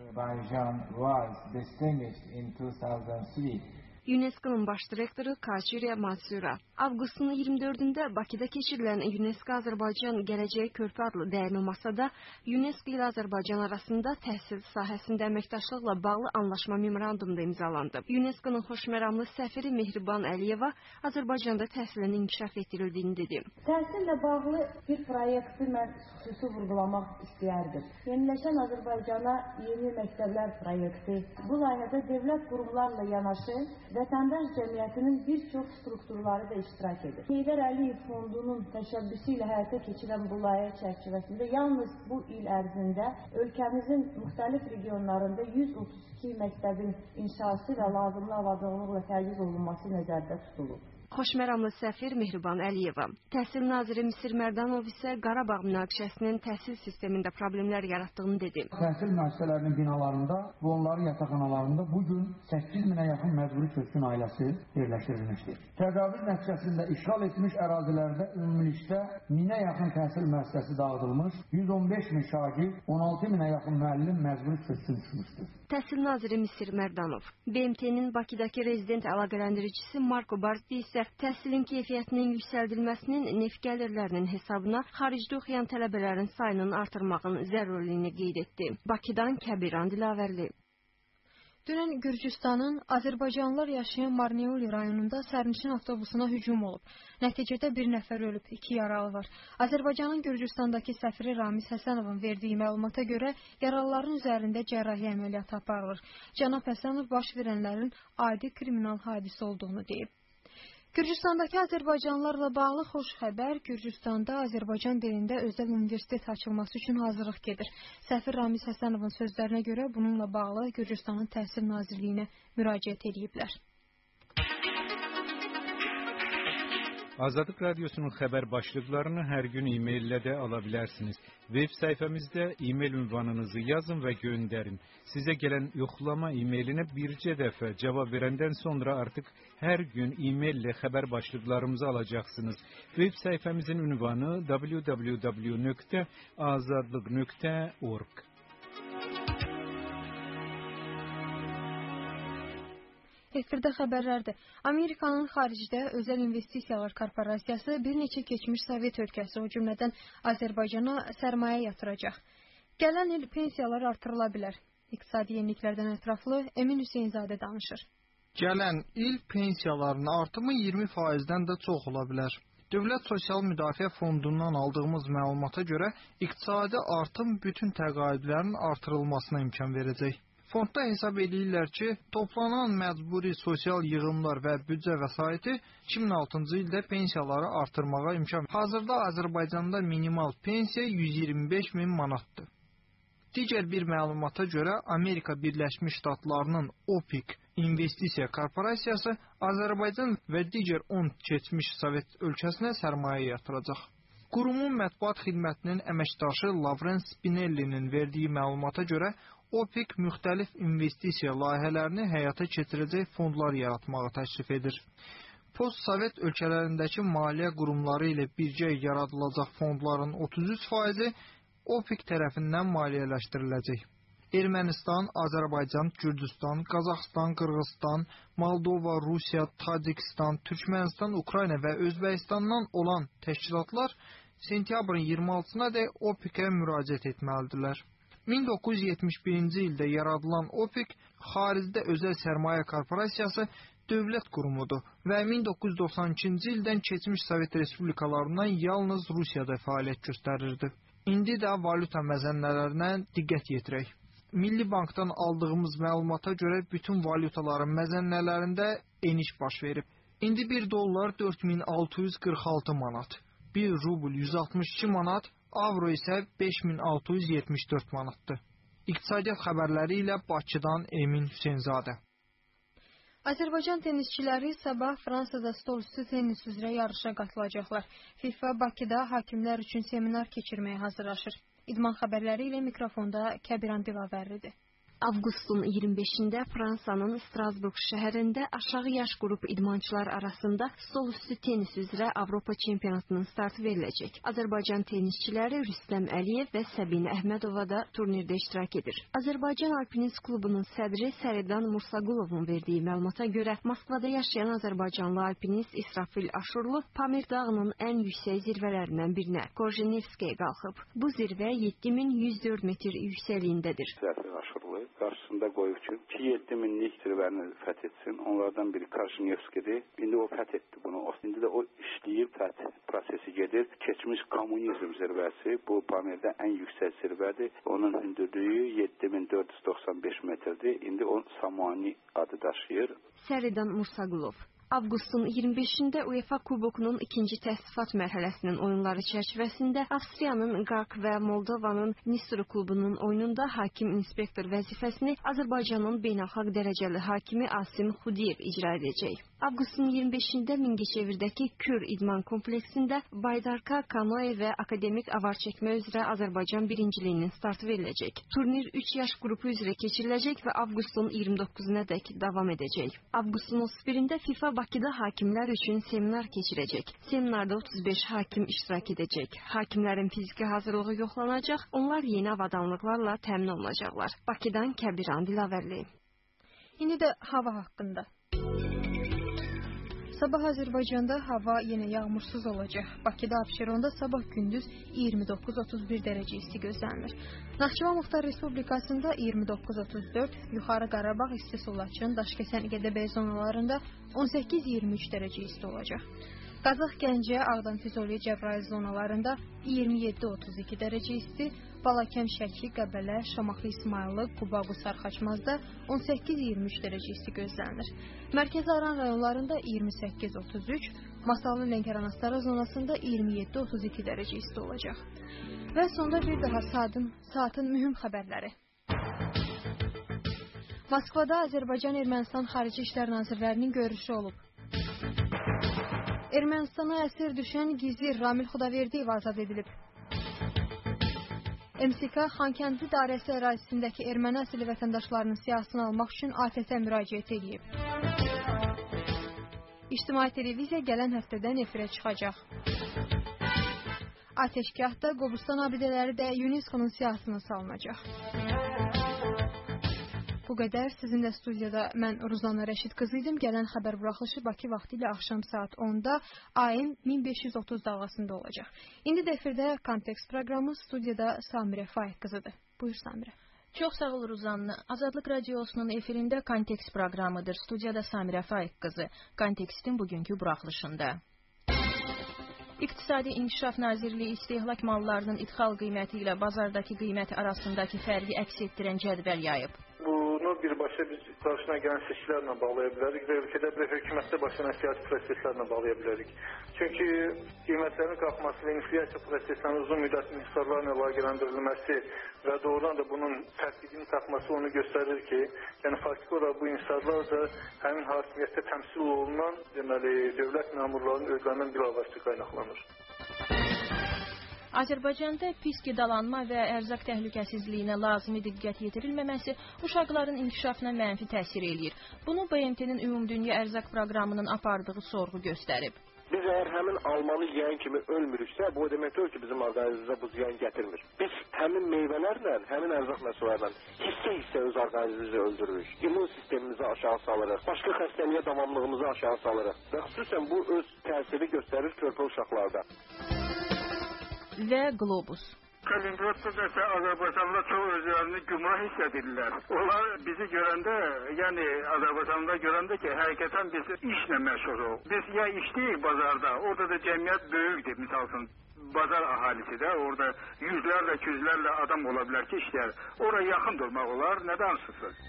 UNESCO-nun baş direktoru Kaçira Matsura, avqustun iyirmi dördündə Bakıda keçirilən UNESCO Azərbaycan Gələcəyə Körpü adlı dəyirmi masada UNESCO ilə Azərbaycan arasında təhsil sahəsində əməkdaşlıqla bağlı anlaşma memorandumda imzalandı. UNESCO-nun xoşməramlı səfiri Mehriban Əliyeva Azərbaycanda təhsilin inkişaf etdirildiyini dedi. Təhsillə bağlı bir proyekti mən xüsusi vurgulamaq istəyərdim. Yeniləşən Azərbaycana yeni məktəblər proyekti. Bu layihədə dövlət qurumlarla yanaşı vətəndaş cəmiyyətinin bir çox strukturları da iştirak edir. Heydər Əliyev Fondunun təşəbbüsü ilə həyata keçirilən bu layihə çərçivəsində yalnız bu il ərzində ölkəmizin müxtəlif regionlarında yüz otuz iki məktəbin inşası və lazımlı avadanlıqla təchiz olunması nəzərdə tutulub. Xoşməramlı səfir Mehriban Əliyeva. Təhsil naziri Misir Mərdanov isə Qarabağ münaqişəsinin təhsil sistemində problemlər yaratdığını dedi. Təhsil müəssisələrinin binalarında və onların yataqxanalarında bugün səkkiz minə yaxın məcburi köçkün ailəsi yerləşdirilmişdir. Təcavüz nəticəsində işğal etmiş ərazilərdə ümumilikdə minə yaxın təhsil müəssisəsi dağıdılmış, yüz on beş min şagird, on altı minə yaxın müəllim məcburi köçkün düşmüşdür. Təhsil naziri Misir Mərdanov. B M T-nin Bakıdakı rezident əlaqələndiricisi Marko Barti isə təhsilin keyfiyyətinin yüksəldilməsinin neft gəlirlərinin hesabına xaricdə oxuyan tələbələrin sayının artırmağın zərurliyini qeyd etdi. Bakıdan Kəbiran Dilavərli. Dünən Gürcüstanın Azərbaycanlılar yaşayan Marneuli rayonunda sərnişin avtobusuna hücum olub. Nəticədə bir nəfər ölüb, iki yaralı var. Azərbaycanın Gürcüstandakı səfiri Ramiz Həsənovun verdiyi məlumata görə yaralıların üzərində cərrahi əməliyyatı aparılır. Cənab Həsənov baş verənlərin adi kriminal hadisə olduğunu deyib. Gürcüstandakı Azərbaycanlılarla bağlı xoş xəbər, Gürcüstanda Azərbaycan dilində özəl universitet açılması üçün hazırlıq gedir. Səfir Ramiz Həsənovun sözlərinə görə bununla bağlı Gürcüstanın Təhsil Nazirliyinə müraciət ediblər. Azadlık Radyosu'nun xəbər başlıqlarını hər gün e-maillə də ala bilərsiniz. Web sayfamızda e-mail ünvanınızı yazın və göndərin. Sizə gələn yoxlama e-mailinə bircə dəfə cavab verəndən sonra artıq hər gün e-maillə xəbər başlıqlarımızı alacaqsınız. Web sayfamızın ünvanı w w w nöqtə azadlıq nöqtə org. Efirdə xəbərlərdir. Amerikanın xaricdə özəl investisiyalar korporasiyası bir neçə keçmiş Sovet ölkəsi, o cümlədən Azərbaycana sərmayə yatıracaq. Gələn il pensiyalar artırıla bilər. İqtisadi yeniliklərdən ətraflı Emin Hüseynzadə danışır. Gələn il pensiyaların artımı iyirmi faizdən də çox ola bilər. Dövlət Sosial Müdafiə Fondundan aldığımız məlumata görə iqtisadi artım bütün təqaüdlərin artırılmasına imkan verəcək. Fondda hesab edirlər ki, toplanan məcburi sosial yığımlar və büdcə vəsaiti iki min altıncı ildə pensiyaları artırmağa imkan verir. Hazırda Azərbaycanda minimal pensiya yüz iyirmi beş min manatdır. Digər bir məlumata görə Amerika Birləşmiş Ştatlarının OPEC İnvestisiya Korporasiyası Azərbaycan və digər on keçmiş Sovet ölkəsinə sərmayə yatıracaq. Qurumun mətbuat xidmətinin əməkdaşı Lavren Spinellinin verdiyi məlumata görə OPEC müxtəlif investisiya layihələrini həyata keçirəcək fondlar yaratmağı təklif edir. Post-Sovet ölkələrindəki maliyyə qurumları ilə birgə yaradılacaq fondların otuz üç faizi OPEC tərəfindən maliyyələşdiriləcək. Ermənistan, Azərbaycan, Gürcüstan, Qazaxıstan, Qırğızstan, Moldova, Rusiya, Tacikistan, Türkmənistan, Ukrayna və Özbəkistandan olan təşkilatlar sentyabrın iyirmi altısına dək OPEC-ə müraciət etməlidirlər. min doqquz yüz yetmiş birinci ildə yaradılan OPEC xaricdə özəl sərmayə korporasiyası dövlət qurumudur və min doqquz yüz doxsan ikinci ildən keçmiş Sovet respublikalarından yalnız Rusiyada fəaliyyət göstərirdi. İndi də valyuta məzənnələrinə diqqət yetirək. Milli Bankdan aldığımız məlumata görə bütün valyutaların məzənnələrində eniş baş verib. İndi bir dollar dörd min altı yüz qırx altı manat, bir rubl yüz altmış iki manat, avro isə beş min altı yüz yetmiş dörd manatdır. İqtisadiyyat xəbərləri ilə Bakıdan Emin Hüseynzadə. Azərbaycan tennisçiləri sabah Fransada stolüstü tennis üzrə yarışa qatılacaqlar. FIFA Bakıda hakimlər üçün seminar keçirməyə hazırlaşır. İdman xəbərləri ilə mikrofonda Kəbiran Dilavərlidir. Avqustun iyirmi beşində Fransanın Strasburg şəhərində aşağı yaş qrup idmançılar arasında stolüstü tennis üzrə Avropa çempionatının startı veriləcək. Azərbaycan tennisçiləri Rüstəm Əliyev və Səbinə Əhmədova da turnirdə iştirak edir. Azərbaycan Alpinist klubunun sədri Səridan Mursaqulovun verdiyi məlumata görə Moskvada yaşayan Azərbaycanlı alpinist İsrafil Aşurlu Pamir dağının ən yüksək zirvələrindən birinə, Korjenevskiyə qalxıb. Bu zirvə yeddi min yüz dörd metr yüksəkliyindədir. Qarşısında qoyub ki, iki yeddi minlik zirvəni fəth etsin. Onlardan biri Korjenevskidir. İndi o fəth etdi bunu. İndi də o işləyir, fəth prosesi gedir. Keçmiş kommunizm zirvəsi bu Pamirdə ən yüksək zirvədir. Onun hündürlüyü yeddi min dörd yüz doxsan beş metrdir. İndi o Samani adı daşıyır. Səridan Mursaqulov. Avqustun iyirmi beşində UEFA Kubokunun ikinci təsnifat mərhələsinin oyunları çərçivəsində Avstriyanın Qark və Moldovanın Nistor klubunun oyununda hakim inspektor vəzifəsini Azərbaycanın beynəlxalq dərəcəli hakimi Asim Xudiyev icra edəcək. Avqustun iyirmi beşində Mingəçevirdəki Kür idman kompleksində Baydarka, Kanoe və akademik avar çəkmə üzrə Azərbaycan birinciliyinin startı veriləcək. Turnir üç yaş qrupu üzrə keçiriləcək və avqustun iyirmi doqquzuna dək davam edəcək. Avqustun otuz birində FIFA Bakıda hakimlər üçün seminar keçirəcək. Seminarda otuz beş hakim iştirak edəcək. Hakimlərin fiziki hazırlığı yoxlanacaq, onlar yeni avadanlıqlarla təmin olunacaqlar. Bakıdan Kəbiran Dilavərli. İndi də hava haqqında. Sabah Azərbaycanda hava yenə yağmursuz olacaq. Bakıda, Abşeronda sabah gündüz iyirmi doqquz otuz bir dərəcə isti gözlənilir. Naxçıvan Muxtar Respublikasında iyirmi doqquz otuz dörd, Yuxarı Qarabağ, İsti Sulaçın, Daşkəsən, Gədəbəy zonalarında on səkkiz iyirmi üç dərəcə isti olacaq. Qazax, Gəncə, Ağdam, Füzuli, Cəbrayıl zonalarında iyirmi yeddi otuz iki dərəcə isti, Balakən, Şəki, Qəbələ, Şamaxı, İsmayıllı, Qubağı, Sarxaçmazda on səkkiz iyirmi üç dərəcə isti gözlənilir. Mərkəzi Aran rayonlarında iyirmi səkkiz otuz üç, Masallı, Lənkəran, Astara zonasında iyirmi yeddi otuz iki dərəcə isti olacaq. Və sonda bir daha saatın, saatın mühüm xəbərləri. Moskvada Azərbaycan Ermənistan Xarici İşlər Nazirlərinin görüşü olub. Ermənistana əsir düşən gizli Ramil Xudaverdiyev azad edilib. M S K Xankəndi dairəsi ərazisindəki erməni əsli vətəndaşlarının siyahısını almaq üçün A T T müraciət edib. İctimai televiziya gələn həftədən efirə çıxacaq. Ateşgahda Qobustan abidələri də UNESCO-nun siyahısına salınacaq. Bu qədər. Sizinlə studiyada mən Ruzana Rəşid qızı idim. Gələn xəbər buraxılışı Bakı vaxtı ilə axşam saat onda A M min beş yüz otuz dalğasında olacaq. İndi də efirdə Kontekst proqramı, studiyada Samirə Faiq qızıdır. Buyur Samirə. Çox sağ ol Ruzanna. Azadlıq Radiosunun efirində Kontekst proqramıdır. Studiyada Samirə Faiq qızı. Kontekstin bugünkü buraxılışında. İqtisadi İnkişaf Nazirliyi istehlak mallarının ithal qiyməti ilə bazardakı qiyməti arasındakı fərqi əks etdirən cədvəl yayıb. Bunu birbaşa biz qarşına gələn seçkilərlə bağlaya bilərik və ölkədə bir hökumətdə başlanan siyasi proseslərlə bağlaya bilərik. Çünki qiymətlərin qalxması və inflyasiya proseslərinin uzun müddət inhisarlarla əlaqələndirilməsi və doğrudan da bunun tətbiqini tapması onu göstərir ki, yəni faktiki olaraq bu inhisarlar da həmin hakimiyyətdə təmsil olunan deməli, dövlət məmurlarının ödəndən bilavasitə qaynaqlanır. Azərbaycanda pis qidalanma və ərzaq təhlükəsizliyinə lazımi diqqət yetirilməməsi uşaqların inkişafına mənfi təsir eləyir. Bunu B M T-nin Ümumdünya Ərzaq Proqramının apardığı sorğu göstərib. Biz əgər həmin almanı yeyən kimi ölmürüksə, bu demək deyil ki, bizim orqanizmimizə bu ziyan gətirmir. Biz həmin meyvələrlə, həmin ərzaq məhsullarla hissə-hissə öz orqanizmimizi öldürürük. İmmun sistemimizi aşağı salırıq, başqa xəstəliyə davamlılığımızı aşağı salırıq. Və xüsusən bu öz təsiri göstərir körpə uşaqlarda. Və Qlobus. Kalininqradda da Azərbaycanlılar çox özlərini gümrah hiss edirlər. Onlar bizi görəndə, yəni Azərbaycanlılar görəndə ki, həqiqətən biz işlə məşğuluq. Biz ya işləyik bazarda, orada da cəmiyyət böyükdür, misal üçün. Bazar ahalisi də orada yüzlərlə, yüzlərlə adam ola bilər ki, işləyər. Oraya yaxın durmaq olar, nə danışırsınız?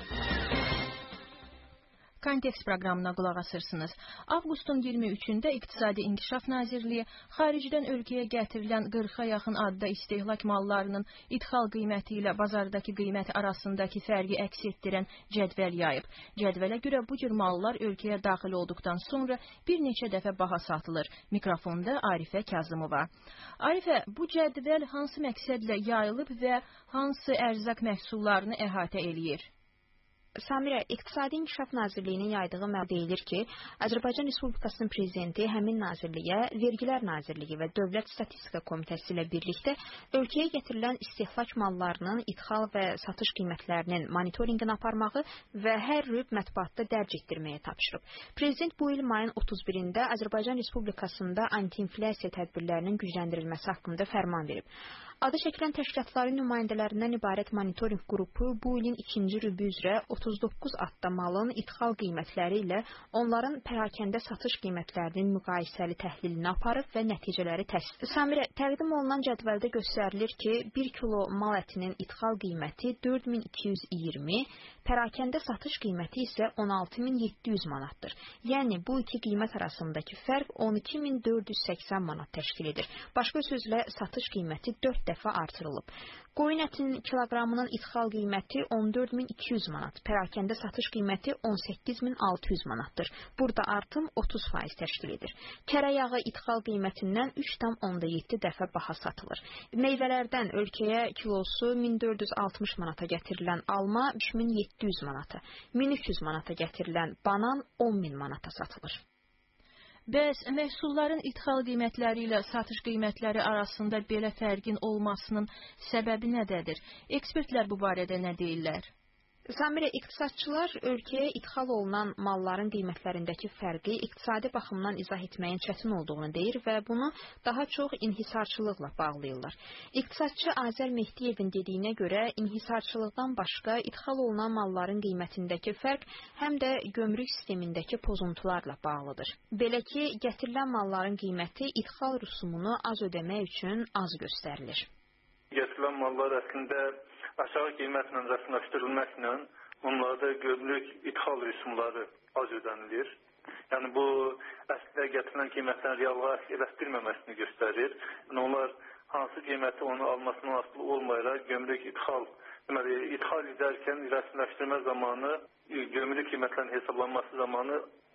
Kontekst proqramına qulaq asırsınız. Avqustun iyirmi üçündə İqtisadi İnkişaf Nazirliyi xaricdən ölkəyə gətirilən qırxa yaxın adda istehlak mallarının ithal qiyməti ilə bazardakı qiyməti arasındakı fərqi əks etdirən cədvəl yayıb. Cədvələ görə bu cür mallar ölkəyə daxil olduqdan sonra bir neçə dəfə baha satılır. Mikrofonda Arifə Kazımova. Arifə, bu cədvəl hansı məqsədlə yayılıb və hansı ərzaq məhsullarını əhatə eləyir? Samirə, İqtisadi İnkişaf Nazirliyinin yaydığı məlumat deyilir ki, Azərbaycan Respublikasının prezidenti həmin nazirliyə Vergilər Nazirliyi və Dövlət Statistika Komitəsi ilə birlikdə ölkəyə gətirilən istehlak mallarının ithal və satış qiymətlərinin monitorinqini aparmağı və hər rüb mətbuatda dərc etdirməyə tapşırıb. Prezident bu il mayın otuz birində Azərbaycan Respublikasında anti-inflyasiya tədbirlərinin gücləndirilməsi haqqında fərman verib. Adı çəkilən təşkilatların nümayəndələrindən ibarət monitorinq qrupu bu ilin ikinci rübü üzrə otuz doqquz adda malın ithal qiymətləri ilə onların pərakəndə satış qiymətlərinin müqayisəli təhlilini aparıb və nəticələri təsdiq. Samirə, təqdim olunan cədvəldə göstərilir ki, bir kilo mal ətinin ithal qiyməti dörd min iki yüz iyirmi, pərakəndə satış qiyməti isə on altı min yeddi yüz manatdır. Yəni bu iki qiymət arasındakı fərq on iki min dörd yüz səksən manat təşkil edir. Başqa sözlə satış qiyməti dörd dəfə artırılıb. Qoyun ətinin kiloqramının ithal qiyməti on dörd min iki yüz manat, pərakəndə satış qiyməti on səkkiz min altı yüz manatdır. Burada artım otuz faiz təşkil edir. Kərə yağı ithal qiymətindən üç tam onda yeddi dəfə baha satılır. Meyvələrdən ölkəyə kilosu min dörd yüz altmış manata gətirilən alma üç min yeddi yüz manata, min üç yüz manata gətirilən banan on min manata satılır. Bəs məhsulların ithal qiymətləri ilə satış qiymətləri arasında belə fərqin olmasının səbəbi nədədir? Ekspertlər bu barədə nə deyirlər? Samirə, iqtisadçılar ölkəyə ithal olunan malların qiymətlərindəki fərqi iqtisadi baxımdan izah etməyin çətin olduğunu deyir və bunu daha çox inhisarçılıqla bağlayırlar. İqtisadçı Azər Mehdiyevin dediyinə görə inhisarçılıqdan başqa ithal olunan malların qiymətindəki fərq həm də gömrük sistemindəki pozuntularla bağlıdır. Belə ki, gətirilən malların qiyməti ithal rüsumunu az ödəmək üçün az göstərilir. Gətirilən mallar əslində aşağı qiymətlə rəsmiləşdirilməklə onlarda gömrük ithal rüsumları az ödənilir. Yəni bu əslində gətirilən qiymətlərin reallığa eləşdirməməsini göstərir. Yəni onlar hansı qiyməti onu almasından asılı olmayaraq gömrük ithal, deməli ithal edərkən rəsmiləşdirmə zamanı gömrük qiymətlərinin hesablanması zamanı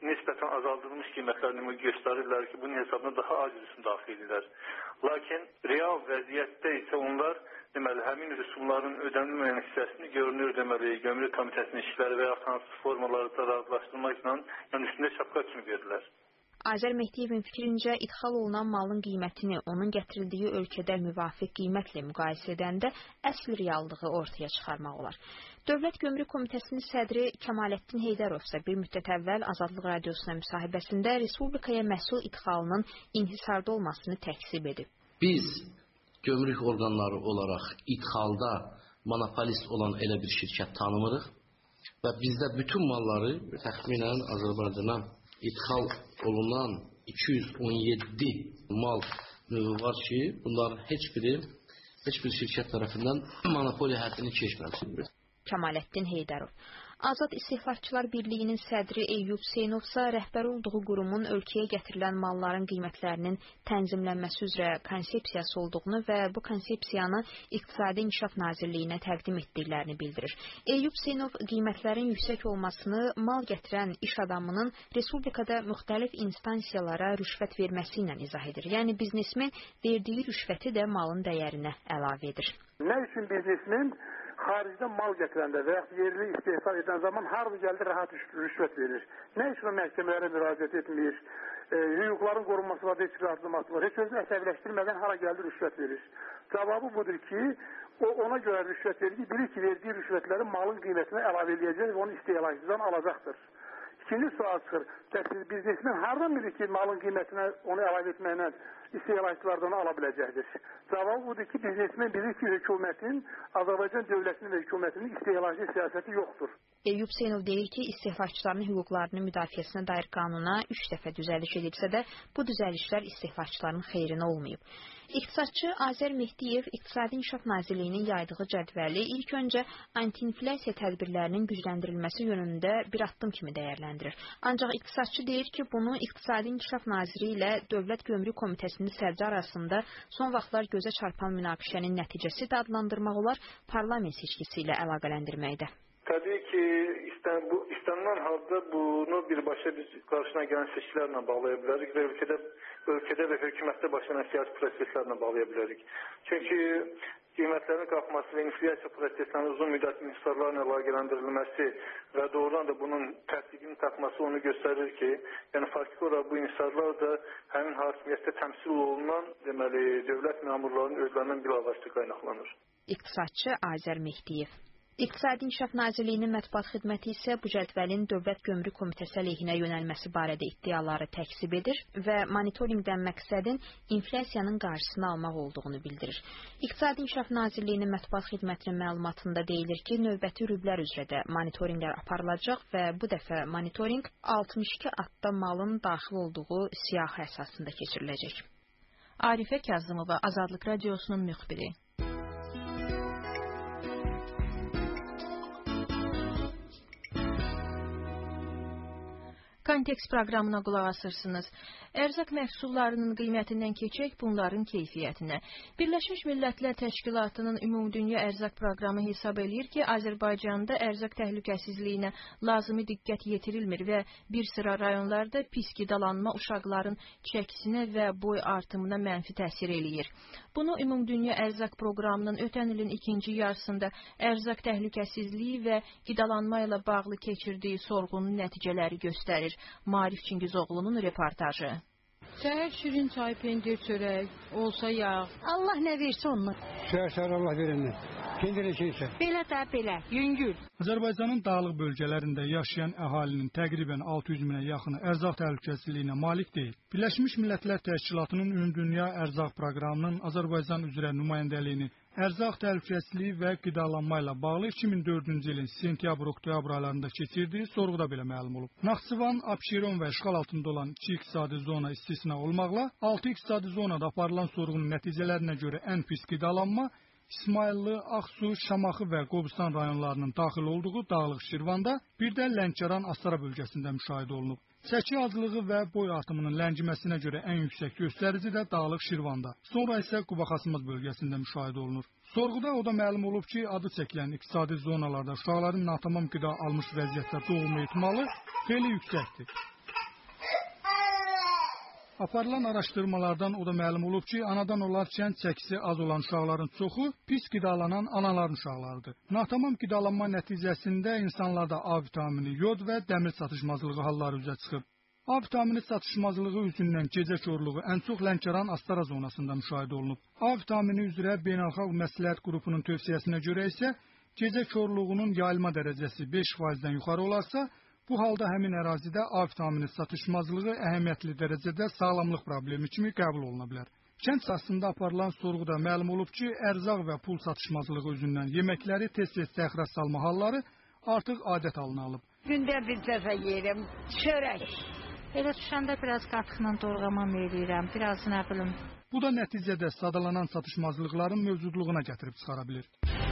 nisbətən azaldılmış qiymətlər nümunə göstərirlər ki, bunun hesabına daha az rüsum daxil edirlər. Lakin real vəziyyətdə isə onlar deməli həmin rüsumların ödənilməyən hissəsini görünür deməli Gömrük Komitəsinin işləri və ya hansı formalarda razılaşdırmaqla yəni üstündə şapka kimi verirlər. Azər Mehdiyevin fikrincə, idxal olunan malın qiymətini onun gətirildiyi ölkədə müvafiq qiymətlə müqayisə edəndə əsl reallığı ortaya çıxarmaq olar. Dövlət Gömrük Komitəsinin sədri Kəmaləddin Heydərov isə bir müddət əvvəl Azadlıq Radiosuna müsahibəsində Respublikaya məhsul idxalının inhisarda olmasını təkzib edib. Biz gömrük orqanları olaraq idxalda monopolist olan elə bir şirkət tanımırıq və bizdə bütün malları təxminən Azərbaycana İdxal olunan iki yüz on yeddi mal növü var ki, bunların heç biri heç bir şirkət tərəfindən monopoliya həddini keçməmişdir. Kəmaləddin Heydərov. Azad İstehlakçılar Birliyinin sədri Eyyub Hüseynov isə rəhbər olduğu qurumun ölkəyə gətirilən malların qiymətlərinin tənzimlənməsi üzrə konsepsiyası olduğunu və bu konsepsiyanı İqtisadi İnkişaf Nazirliyinə təqdim etdiklərini bildirir. Eyyub Hüseynov qiymətlərin yüksək olmasını mal gətirən iş adamının respublikada müxtəlif instansiyalara rüşvət verməsi ilə izah edir. Yəni biznesmen verdiyi rüşvəti də malın dəyərinə əlavə edir. Nə üçün biznesmen xaricdən mal gətirəndə və yerli istehsal edən zaman harada gəldi rahat rüşvət verir? Nə üçün o məhkəmələrə müraciət etmir? E, hüquqların qorunması var, heç bir arzulaması var. Heç özünü əsəbləşdirmədən hara gəldi rüşvət verir? Cavabı budur ki, o ona görə rüşvət verir ki, bilir ki, verdiyi rüşvətləri malın qiymətinə əlavə edəcək və onu istehlakçıdan alacaqdır. İkinci sual çıxır. Siz biznesmen hardan bilir ki, malın qiymətinə onu əlavə etməklə istehlakçılardan ala biləcəkdir? Cavabı budur ki, biznesmen bilir ki, hökumətin, Azərbaycan dövlətinin və hökumətinin istehlakçı siyasəti yoxdur. Eyyub Hüseynov deyir ki, istehlakçıların hüquqlarının müdafiəsinə dair qanuna üç dəfə düzəliş edilsə də, bu düzəlişlər istehlakçıların xeyrinə olmayıb. İqtisadçı Azər Mehdiyev İqtisadi İnkişaf Nazirliyinin yaydığı cədvəli ilk öncə anti-inflyasiya tədbirlərinin gücləndirilməsi yönündə bir addım kimi dəyərləndirir. Ancaq iqtisadçı deyir ki, bunu İqtisadi İnkişaf Naziri ilə Dövlət Gömrük Komitəsinin sədri arasında son vaxtlar gözə çarpan münaqişənin nəticəsi də adlandırmaq olar, parlament seçkisi ilə əlaqələndirməkdə. Təbii ki, istən, bu, istənilən halda bunu birbaşa biz qarşına gələn seçkilərlə bağlaya bilərik və ölkədə, ölkədə və hökumətdə başlanan siyasi proseslərlə bağlaya bilərik. Çünki qiymətlərin qalxması və inflyasiya proseslərinin uzun müddət inhisarlarla əlaqələndirilməsi və doğrudan da bunun təsdiqini tapması onu göstərir ki, yəni faktiki olaraq bu inhisarlar da həmin hakimiyyətdə təmsil olunan deməli, dövlət məmurlarının özlərindən bilavasitə qaynaqlanır. İqtisadçı Azər Mehdiyev. İqtisadi İnkişaf Nazirliyinin mətbuat xidməti isə bu cədvəlin Dövlət Gömrük Komitəsi əleyhinə yönəlməsi barədə iddiaları təkzib edir və monitorinqdən məqsədin inflyasiyanın qarşısını almaq olduğunu bildirir. İqtisadi İnkişaf Nazirliyinin mətbuat xidmətinin məlumatında deyilir ki, növbəti rüblər üzrə də monitorinqlər aparılacaq və bu dəfə monitorinq altmış iki adda malın daxil olduğu siyahı əsasında keçiriləcək. Arifə Kazımova, Azadlıq Radiosunun müxbiri. Kontekst proqramına qulaq asırsınız. Ərzaq məhsullarının qiymətindən keçək bunların keyfiyyətinə. Birləşmiş Millətlər Təşkilatının Ümumdünya Ərzaq Proqramı hesab eləyir ki, Azərbaycanda ərzaq təhlükəsizliyinə lazımi diqqət yetirilmir və bir sıra rayonlarda pis qidalanma uşaqların çəkisinə və boy artımına mənfi təsir eləyir. Bunu Ümumdünya Ərzaq Proqramının ötən ilin ikinci yarısında ərzaq təhlükəsizliyi və qidalanma ilə bağlı keçirdiyi sorğunun nəticələri göstərir. Marif Çingizoğlu'nun reportajı. Səhər şirin çay, pendir, çörək, olsa yağ. Allah nə versə onlar. Səhər Allah verənlər. Pendir şeysə. Belə də belə, yüngül. Azərbaycanın dağlıq bölgələrində yaşayan əhalinin təqribən altı yüz minə yaxını ərzaq təhlükəsizliyinə malik deyil. Birləşmiş Millətlər Təşkilatının Ümumdünya Ərzaq Proqramının Azərbaycan üzrə nümayəndəliyini ərzaq təhlükəsizliyi və qidalanma ilə bağlı iki min dördüncü ilin sentyabr-oktyabr aylarında keçirdiyi sorğuda belə məlum olub. Naxçıvan, Abşeron və işğal altında olan iki iqtisadi zona istisna olmaqla altı iqtisadi zonada aparılan sorğunun nəticələrinə görə ən pis qidalanma İsmayıllı, Ağsu, Şamaxı və Qobustan rayonlarının daxil olduğu Dağlıq Şirvanda, bir də Lənkəran, Astara bölgəsində müşahidə olunub. Çəki azlığı və boy artımının ləngiməsinə görə ən yüksək göstərici də Dağlıq Şirvanda, sonra isə Qubaxasımız bölgəsində müşahidə olunur. Sorğuda o da məlum olub ki, adı çəkilən iqtisadi zonalarda uşaqların natamam qida almış vəziyyətdə doğulma ehtimalı xeyli yüksəkdir. Aparılan araşdırmalardan o da məlum olub ki, anadan olarkən çəkisi az olan uşaqların çoxu pis qidalanan anaların uşaqlarıdır. Natamam qidalanma nəticəsində insanlarda A vitamini, yod və dəmir çatışmazlığı halları üzə çıxır. A vitamini çatışmazlığı üzündən gecə korluğu ən çox Lənkəran Astara zonasında müşahidə olunub. A vitamini üzrə Beynəlxalq Məsləhət qrupunun tövsiyəsinə görə isə gecə korluğunun yayılma dərəcəsi beş faizdən yuxarı olarsa, bu halda həmin ərazidə A vitamini çatışmazlığı əhəmiyyətli dərəcədə sağlamlıq problemi kimi qəbul oluna bilər. Kənd sahəsində aparılan sorğuda məlum olub ki, ərzaq və pul çatışmazlığı üzündən yeməkləri tez-tez təxirə salma halları artıq adət halına alıb. Gündə bir dəfə yeyirəm, çörək. Elə düşəndə biraz qatıqla dorğama eləyirəm, biraz nə bilim. Bu da nəticədə sadalanan çatışmazlıqların mövcudluğuna gətirib çıxara bilir.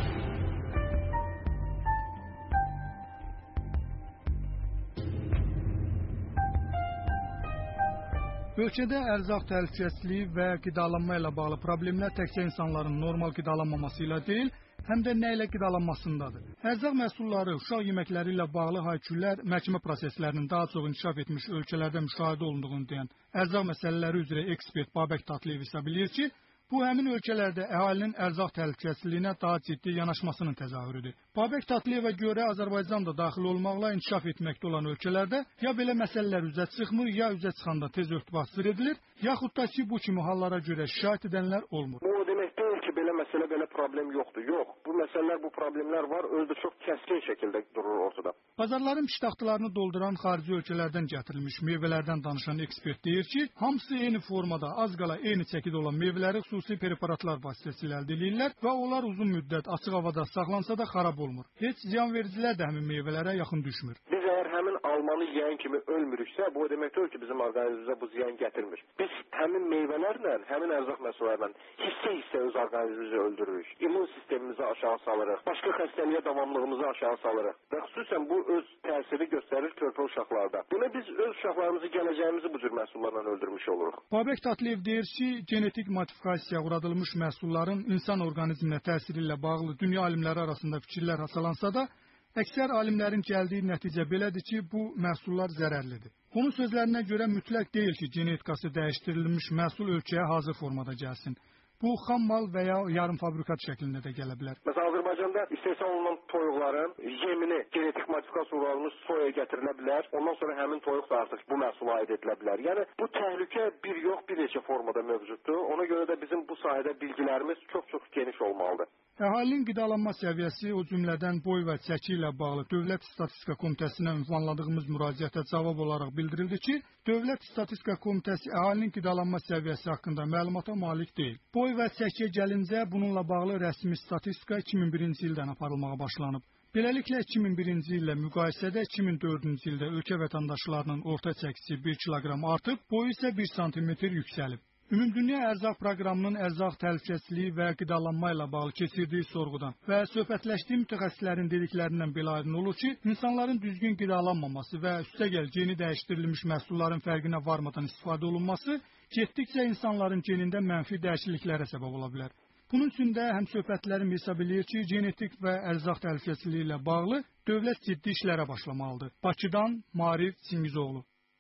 Ölkədə ərzaq təhlükəsizliyi və qidalanma ilə bağlı problemlər təkcə insanların normal qidalanmaması ilə deyil, həm də nə ilə qidalanmasındadır. Ərzaq məhsulları, uşaq yeməkləri ilə bağlı haykülər məhkəmə proseslərinin daha çox inkişaf etmiş ölkələrdə müşahidə olunduğunu deyən ərzaq məsələləri üzrə ekspert Babək Tatlıyev isə bilir ki, bu həmin ölkələrdə əhalinin ərzaq təhlükəsizliyinə daha ciddi yanaşmasının təzahürüdür. Babək Tatlıyevə görə Azərbaycan da daxil olmaqla inkişaf etməkdə olan ölkələrdə ya belə məsələlər üzə çıxmır, ya üzə çıxanda tez örtbasdır edilir, yaxud da ki, bu kimi hallara görə şikayət edənlər olmur. Bu o demək deyil ki, belə məsələ, belə problem yoxdur. Yox, bu məsələlər, bu problemlər var, özü də çox kəskin şəkildə durur ortada. Bazarların piştaxtalarını dolduran xarici ölkələrdən gətirilmiş meyvələrdən danışan ekspert deyir ki, hamısı eyni formada, az qala eyni çəkidə olan meyvələri xüsusi preparatlar vasitəsilə əldə edirlər və onlar uzun müddət açıq havada saxlansa da xarab olmur. Heç ziyanvericilər də həmin meyvələrə yaxın düşmür. Biz əgər həmin almanı yeyən kimi ölmürüksə, bu demək deyil ki, bizim orqanizmimizə bu ziyan gətirmir. Biz həmin meyvələrlə, həmin ərzaq məhsullarla hissə-hissə öz orqanizmimizi öldürürük. İmmun sistemimizi aşağı salırıq, başqa xəstəliyə davamlılığımızı aşağı salırıq və xüsusən bu öz təsiri göstərir körpə uşaqlarda. Buna biz öz uşaqlarımızı, gələcəyimizi bu cür məhsullarla öldürmüş oluruq. Babək Tatlıyev deyir ki, genetik modifikasiyaya uğradılmış məhsulların insan orqanizminə təsiri ilə bağlı dünya alimləri arasında fikirlər hasalansa da, əksər alimlərin gəldiyi nəticə belədir ki, bu məhsullar zərərlidir. Onun sözlərinə görə mütləq deyil ki, genetikası dəyişdirilmiş məhsul ölkəyə hazır formada gəlsin. Bu, xam mal və ya yarım fabrikat şəklində də gələ bilər. Məsələn, Azərbaycanda istehsal olunan toyuqların yemini genetik modifikasiya uğradılmış soya gətirilə bilər. Ondan sonra həmin toyuq da artıq bu məhsula aid edilə bilər. Yəni, bu təhlükə bir yox, bir neçə formada mövcuddur. Ona görə də bizim bu sahədə bilgilərimiz çox-çox geniş olmalıdır. Əhalinin qidalanma səviyyəsi, o cümlədən boy və çəki ilə bağlı Dövlət Statistika Komitəsinə ünvanladığımız müraciətə cavab olaraq bildirildi ki, Dövlət Statistika Komitəsi əhalinin qidalanma səviyyəsi haqqında məlumata malik deyil. Boy və çəkiyə gəlincə, bununla bağlı rəsmi statistika iki min birinci ildən aparılmağa başlanıb. Beləliklə, iki min birinci illə müqayisədə iki min dördüncü ildə ölkə vətəndaşlarının orta çəkisi bir kiloqram artıb, boyu isə bir santimetr yüksəlib. Ümumdünya Ərzaq Proqramının ərzaq təhlükəsizliyi və qidalanma ilə bağlı keçirdiyi sorğudan və söhbətləşdiyi mütəxəssislərin dediklərindən belə aydın olur ki, insanların düzgün qidalanmaması və üstəgəl geni dəyişdirilmiş məhsulların fərqinə varmadan istifadə olunması getdikcə insanların genində mənfi dəyişikliklərə səbəb ola bilər. Bunun üçün də həm söhbətlərim hesab edir ki, genetik və ərzaq təhlükəsizliyi ilə bağlı dövlət ciddi işlərə başlamalıdır. Bakıdan Marif Çingizoğlu.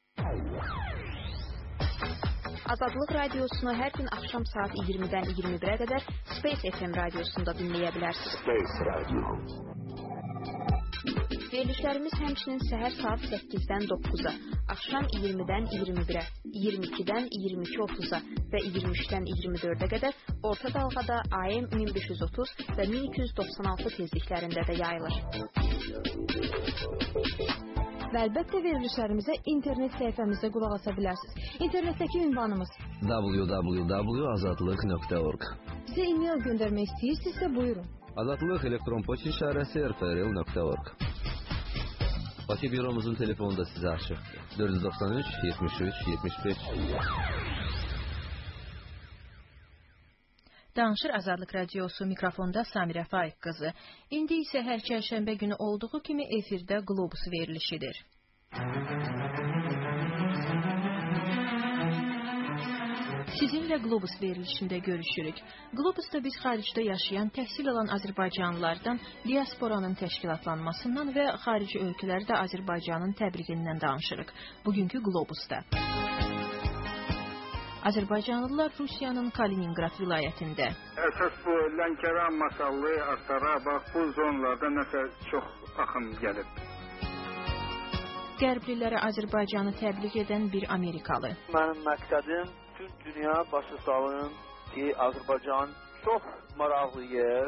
Azadlıq radiosunu hər gün axşam saat iyirmidən iyirmi birə qədər Space F M radiosunda dinləyə bilərsiniz. Space Radio. Verilişlərimiz həmçinin səhər saat səkkizdən doqquza, axşam iyirmidən iyirmi birə, iyirmi ikidən iyirmi iki otuz'a və iyirmi üçdən iyirmi dördə qədər orta dalğada A M min beş yüz otuz və min iki yüz doxsan altı tezliklərində də yayılır. Və əlbəttə verilişlərimizə internet səhifəmizdə qulaq asa bilərsiniz. İnternetdəki ünvanımız w w w nöqtə azadlıq nöqtə org. Bizə e-mail göndərmək istəyirsinizsə buyurun. Azadlıq elektron poçt işarəsi r f r l nöqtə org. Bakı büromuzun telefonu da sizə açıqdır. dörd yüz doxsan üç yetmiş üç yetmiş beş. Danışır Azadlıq Radiosu, mikrofonda Samirə Faiq qızı. İndi isə hər çərşənbə günü olduğu kimi efirdə Globus verilişidir. Sizinlə Globus verilişində görüşürük. Globusda biz xaricdə yaşayan, təhsil alan Azərbaycanlılardan diasporanın təşkilatlanmasından və xarici ölkələrdə Azərbaycanın təbliğindən danışırıq. Bugünkü Globusda. Azərbaycanlılar Rusiyanın Kaliningrad vilayətində. Əsas bu Lənkəran, Masallı, Astara, bax bu zonlarda nəsə çox axın gəlib. Qərblilərə Azərbaycanı təbliğ edən bir Amerikalı. Mənim məqsədim bütün dünya başa salın ki, Azərbaycan çox maraqlı yer.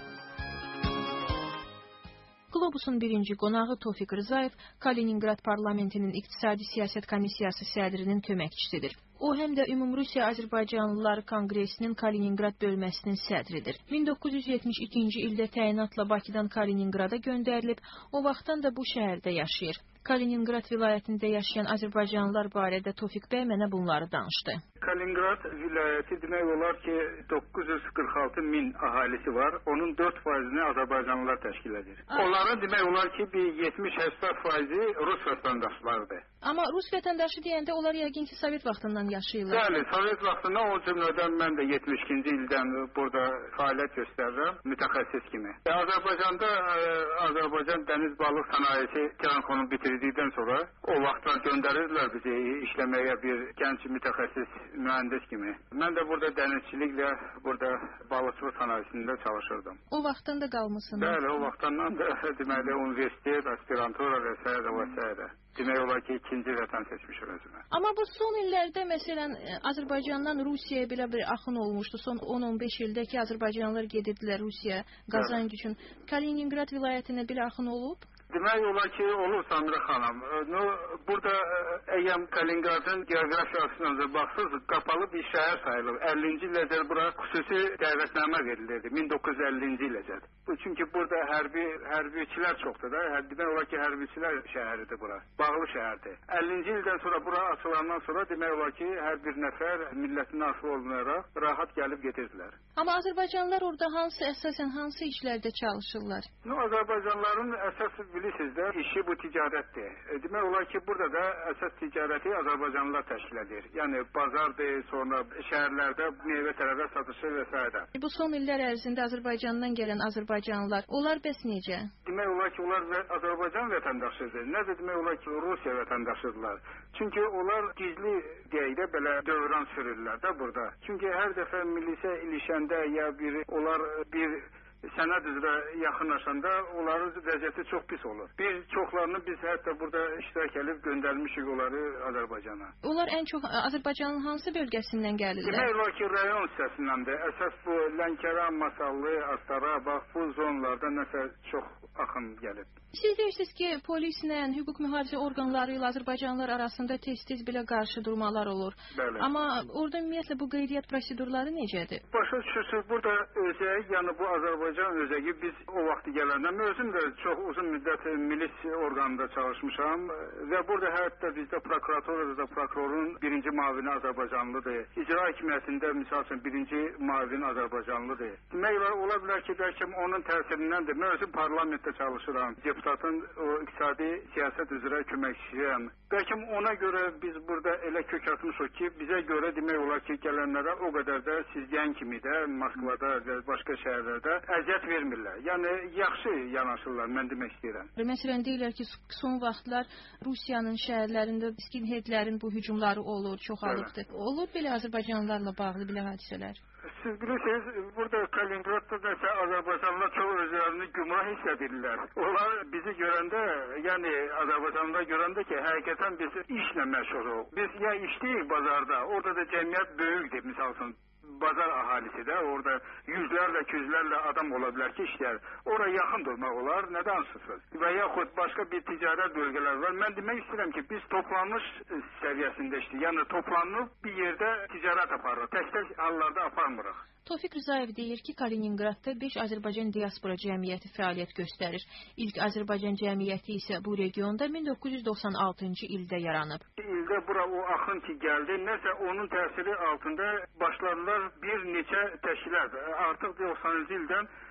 Qlobusun birinci qonağı Tofiq Rzayev Kaliningrad parlamentinin İqtisadi Siyasət Komissiyası sədrinin köməkçisidir. O həm də Ümumrusiya Azərbaycanlıları Konqresinin Kaliningrad bölməsinin sədridir. min doqquz yüz yetmiş ikinci ildə təyinatla Bakıdan Kaliningrada göndərilib, o vaxtdan da bu şəhərdə yaşayır. Kaliningrad vilayətində yaşayan Azərbaycanlılar barədə Tofiq bəy mənə bunları danışdı. Kaliningrad vilayəti demək olar ki, doqquz yüz qırx altı min əhalisi var. Onun dörd faizini Azərbaycanlılar təşkil edir. Onların demək olar ki, bir yetmiş səksən faizi Rus vətəndaşlarıdır. Amma Rus vətəndaşı deyəndə onlar yəqin ki, Sovet vaxtından yaşayırlar. Bəli, Sovet vaxtından o cümlədən mən də yetmiş ikinci ildən burada fəaliyyət göstərirəm, mütəxəssis kimi. E, Azərbaycanda e, Azərbaycan dəniz balıq sənayesi Kəranxonu bitirdikdən sonra o vaxtlar göndərirdilər bizi işləməyə bir gənc mütəxəssis mühəndis kimi. Mən də burada dənizçiliklə, burada balıqçılıq sənayesində çalışırdım. O vaxtdan da qalmısınız? Bəli, o vaxtdan da deməli universitet, aspirantura və s. və s. Demək olar ki, ikinci vətən seçmişim özümə. Amma bu son illərdə, məsələn, Azərbaycandan Rusiyaya belə bir axın olmuşdu. Son on on beş ildə ki, Azərbaycanlılar gedirdilər Rusiyaya qazanc üçün. Kaliningrad vilayətinə belə axın olub? Demək olar ki, olur Samira xanım. No, burada əgər Kaliningradın geografiyasına baxsınız, qapalı bir şəhər sayılır. əllinci iləcər bura xüsusi dəvətnamə verilirdi. min doqquz yüz əllinci iləcər. Çünki burada hərbi hərbiçilər çoxdur da. Demək olar ki, hərbiçilər şəhəridir bura. Bağlı şəhərdir. əllinci ildən sonra bura açılandan sonra demək olar ki, hər bir nəfər millətindən asılı olmayaraq rahat gəlib gedirdilər. Amma Azərbaycanlılar orada hansı əsasən hansı işlərdə çalışırlar? No, Azərbaycanlıların əsas bilirsiniz də, işi bu ticarətdir. E, demək olar ki, burada da əsas ticarəti Azərbaycanlılar təşkil edir. Yəni bazardır, sonra şəhərlərdə meyvə tərəvəz satışı və s. Bu son illər ərzində Azərbaycandan gələn Azərbaycanlılar, onlar bəs necə? Demək olar ki, onlar Azərbaycan vətəndaşıdır. Nə də demək olar ki, Rusiya vətəndaşıdırlar. Çünki onlar gizli deyək də belə dövran sürürlər də burada. Çünki hər dəfə millisə ilişəndə ya bir onlar bir sənəd üzrə yaxınlaşanda onların vəziyyəti çox pis olur. Biz çoxlarını biz hətta burada iştirak edib göndərmişik onları Azərbaycana. Onlar ən çox Azərbaycanın hansı bölgəsindən gəlirlər? Demək olar ki, rayon hissəsindəndir. Əsas bu Lənkəran, Masallı, Astara, bax bu zonlarda nəsə çox axın gəlib. Siz deyirsiniz ki, polislə, hüquq mühafizə orqanları ilə Azərbaycanlılar arasında tez-tez belə qarşı durmalar olur. Bəli. Amma orada ümumiyyətlə bu qeydiyyat prosedurları necədir? Başa düşürsünüz, burada özəyi, yəni bu Azərbaycan özəyi biz o vaxtı gələndə, özüm də çox uzun müddət milis orqanında çalışmışam və burada hətta bizdə prokuratorada da prokurorun birinci mavini Azərbaycanlıdır. İcra hakimiyyətində misal üçün birinci mavini Azərbaycanlıdır. Demək ola bilər ki, bəlkə onun təsirindəndir. Mən özüm parlamentdə çalışıram. Deputatın o iqtisadi siyasət üzrə köməkçisiyəm. Bəlkə ona görə biz burada elə kök atmışıq ki, bizə görə demək olar ki, gələnlərə o qədər də siz deyən kimi də Moskvada və başqa şəhərlərdə əziyyət vermirlər. Yəni yaxşı yanaşırlar, mən demək istəyirəm. Məsələn deyirlər ki, son vaxtlar Rusiyanın şəhərlərində skinheadlərin bu hücumları olur, çoxalıbdır. Olur belə Azərbaycanlılarla bağlı belə hadisələr? Siz bilirsiniz, burada Kaliningradda nəsə Azərbaycanlılar çox özlərini gümrah hiss edirlər. Onlar bizi görəndə, yəni Azərbaycanlılar görəndə ki, həqiqətən biz işlə məşğuluq. Biz ya işləyik bazarda, orada da cəmiyyət böyükdür, misal üçün. Bazar əhalisi də orada yüzlərlə, yüzlərlə adam ola bilər ki, işləyər. Oraya yaxın durmaq olar, nə danışırsınız? Və yaxud başqa bir ticarət bölgələr var. Mən demək istəyirəm ki, biz toplanmış səviyyəsində işləyik. Yəni toplanıb bir yerdə ticarət aparırıq. Tək-tək hallarda aparmırıq. Tofiq Rzayev deyir ki, Kaliningradda beş Azərbaycan diaspora cəmiyyəti fəaliyyət göstərir. İlk Azərbaycan cəmiyyəti isə bu regionda min doqquz yüz doxsan altıncı ildə yaranıb. İldə bura o axın ki gəldi, nəsə onun təsiri altında başladılar bir neçə təşkilat. Artıq doxsanıncı ildən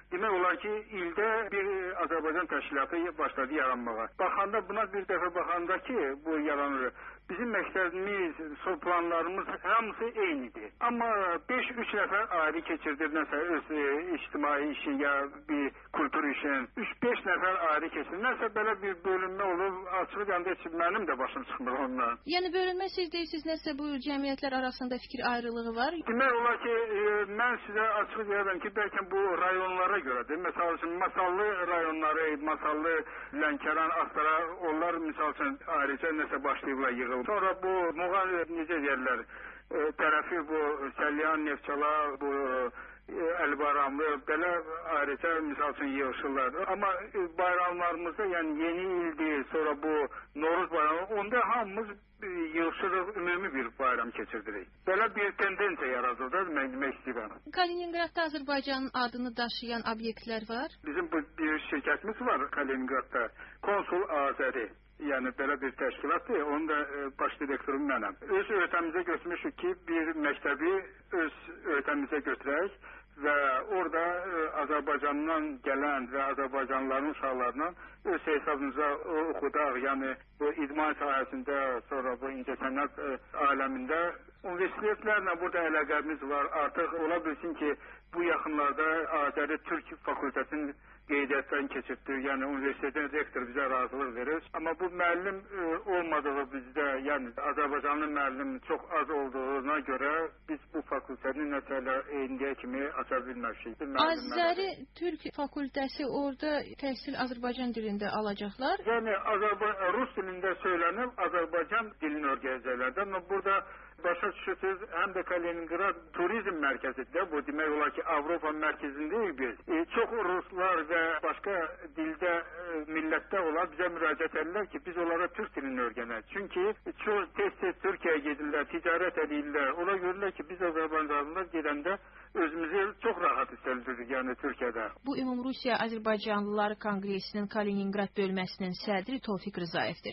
Demək olar ki, ildə bir Azərbaycan təşkilatı başladı yaranmağa. Baxanda buna bir dəfə baxanda ki, bu yaranır. Bizim məqsədimiz, planlarımız hamısı eynidir. Amma beş üç nəfər ayrı keçirdir, nəsə öz ictimai işin ya bir kultur işin. üç beş nəfər ayrı keçirdir. Nəsə belə bir bölünmə olur, açıq yanda heç mənim də başım çıxmır ondan. Yəni bölünmə siz deyirsiniz, nəsə bu cəmiyyətlər arasında fikir ayrılığı var? Demək olar ki, e, mən sizə açıq deyirəm ki, bəlkə bu rayonlara görədir. Məsəl üçün, Masallı rayonları, Masallı, Lənkəran, Astara, onlar misal üçün ayrıca nəsə başlayıblar yığılır. Sonra bu Muğan necə deyirlər, e, tərəfi bu Səlyan, Neftçala, bu e, Əlbaramlı, belə ayrıca misal üçün yığışırlar. Amma e, bayramlarımızda, yəni yeni ildir, sonra bu Noruz bayramı, onda hamımız e, yığışırıq, ümumi bir bayram keçirdirik. Belə bir tendensiya yaradır da, mən demək istəyirəm. Kaliningradda Azərbaycanın adını daşıyan obyektlər var? Bizim bu bir şirkətimiz var Kaliningradda, Konsul Azəri. Yəni belə bir təşkilatdır, onun da e, baş direktorum mənəm. Öz öhdəmizə götürmüşük ki, bir məktəbi öz öhdəmizə götürək və orada e, Azərbaycandan gələn və Azərbaycanlıların uşaqlarına öz hesabımıza oxudaq. Yəni bu idman sahəsində, sonra bu incəsənət e, aləmində universitetlərlə burada əlaqəmiz var. Artıq ola bilsin ki, bu yaxınlarda Azəri Türk fakültəsinin qeydiyyatdan keçirtdir. Yəni universitetin rektor bizə razılıq verir. Amma bu müəllim e, olmadığı bizdə, yəni Azərbaycanlı müəllim çox az olduğuna görə biz bu fakültəni nəsələ indiyə kimi aça bilməmişik. Azəri Türk fakültəsi orada təhsil Azərbaycan dilində alacaqlar? Yəni Azərbaycan Rus dilində söylənib Azərbaycan dilini öyrənəcəklər. Amma burada başa düşürsünüz, həm də Kaliningrad turizm mərkəzidir. Bu demək olar ki, Avropa mərkəzindəyik biz. E, çox Ruslar və başqa dildə e, millətdə olar bizə müraciət edirlər ki, biz onlara türk dilini öyrənək. Çünki çox tez-tez Türkiyəyə gedirlər, ticarət edirlər. Ona görürlər ki, biz Azərbaycanlılar gedəndə özümüzü çox rahat hiss edirik, yəni Türkiyədə. Bu Ümumrusiya Azərbaycanlıları Konqresinin Kaliningrad bölməsinin sədri Tofiq Rızayevdir.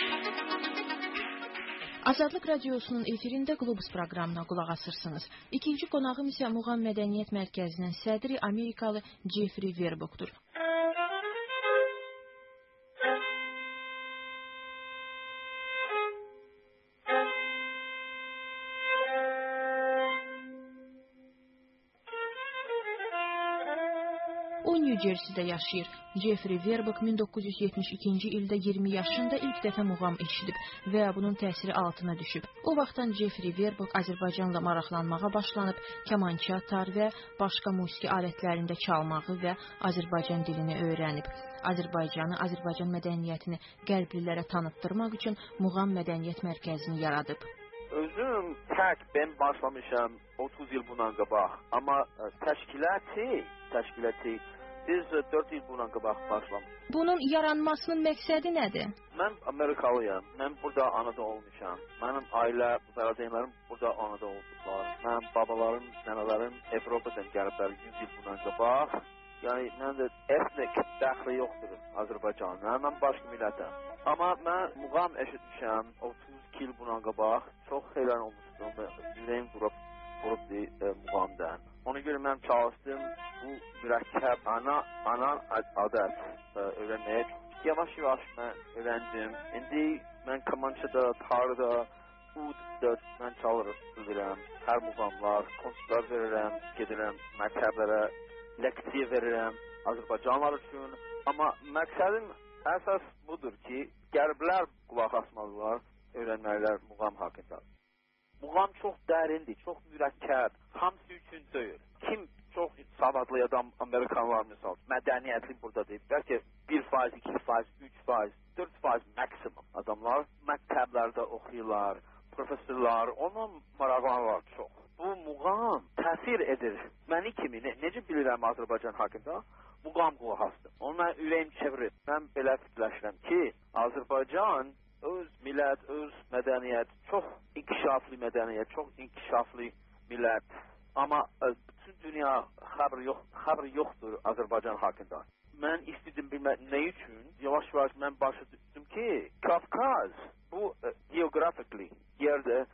Azadlıq Radiosunun efirində Globus proqramına qulaq asırsınız. İkinci qonağım isə Muğam Mədəniyyət Mərkəzinin sədri Amerikalı Jeffrey Verboqdur. O New Jersey'də yaşayır. Jeffrey Verboq min doqquz yüz yetmiş ikinci ildə iyirmi yaşında ilk dəfə muğam eşidib və bunun təsiri altına düşüb. O vaxtdan Jeffrey Verboq Azərbaycanla maraqlanmağa başlanıb, kamança, tar və başqa musiqi alətlərində çalmağı və Azərbaycan dilini öyrənib. Azərbaycanı, Azərbaycan mədəniyyətini qərblilərə tanıtdırmaq üçün Muğam Mədəniyyət Mərkəzini yaradıb. Özüm tək ben başlamışam otuz il bundan qabaq. Amma təşkilatı, təşkilatı biz dörd il bundan qabaq başlamışıq. Bunun yaranmasının məqsədi nədir? Mən Amerikalıyam. Mən burada anada olmuşam. Mənim ailə, valideynlərim burada anada olmuşlar. Mənim babalarım, nənələrim Avropadan gəliblər yüz il bundan qabaq. Yəni məndə etnik dəxli yoxdur Azərbaycanla. Mən başqa millətəm. Amma mən muğam eşitmişəm otuz il bundan qabaq. Çox heyran olmuşdum və ürəyim durub durubdu e, muğamdan. Ona görə mən çalışdım bu mürəkkəb ana ana adət e, öyrənməyə. Yavaş-yavaş mən öyrəndim. İndi mən kamançada, tarda, udda mən çalışıram. Hər muğamlar, konsertlər verirəm, gedirəm məktəblərə, leksiya verirəm Azərbaycanlılar üçün. Amma məqsədim əsas budur ki, qərblər qulaq asmalılar, öyrənməlilər muğam haqqında. Muğam çox dərindir, çox mürəkkəb, hamısı üçün deyil. Kim çox savadlı adam, Amerikanlar misal, mədəniyyətli burada deyib, bəlkə bir faiz, iki faiz, üç faiz, dörd faiz maksimum adamlar məktəblərdə oxuyurlar, professorlar, onun maraqlanırlar çox. Bu muğam təsir edir. Məni kimi, ne, necə bilirəm Azərbaycan haqqında? Muğam qulaq asdım. Ona ürəyim çevirir. Mən belə fikirləşirəm ki, Azərbaycan öz millət, öz mədəniyyət, çox inkişaflı mədəniyyət, çox inkişaflı millət. Amma bütün dünya xəbər yox, xəbər yoxdur Azərbaycan haqqında. Mən istedim bilmək nə üçün? Yavaş-yavaş mən başa düşdüm ki, Kafkaz bu uh, geographically yerdə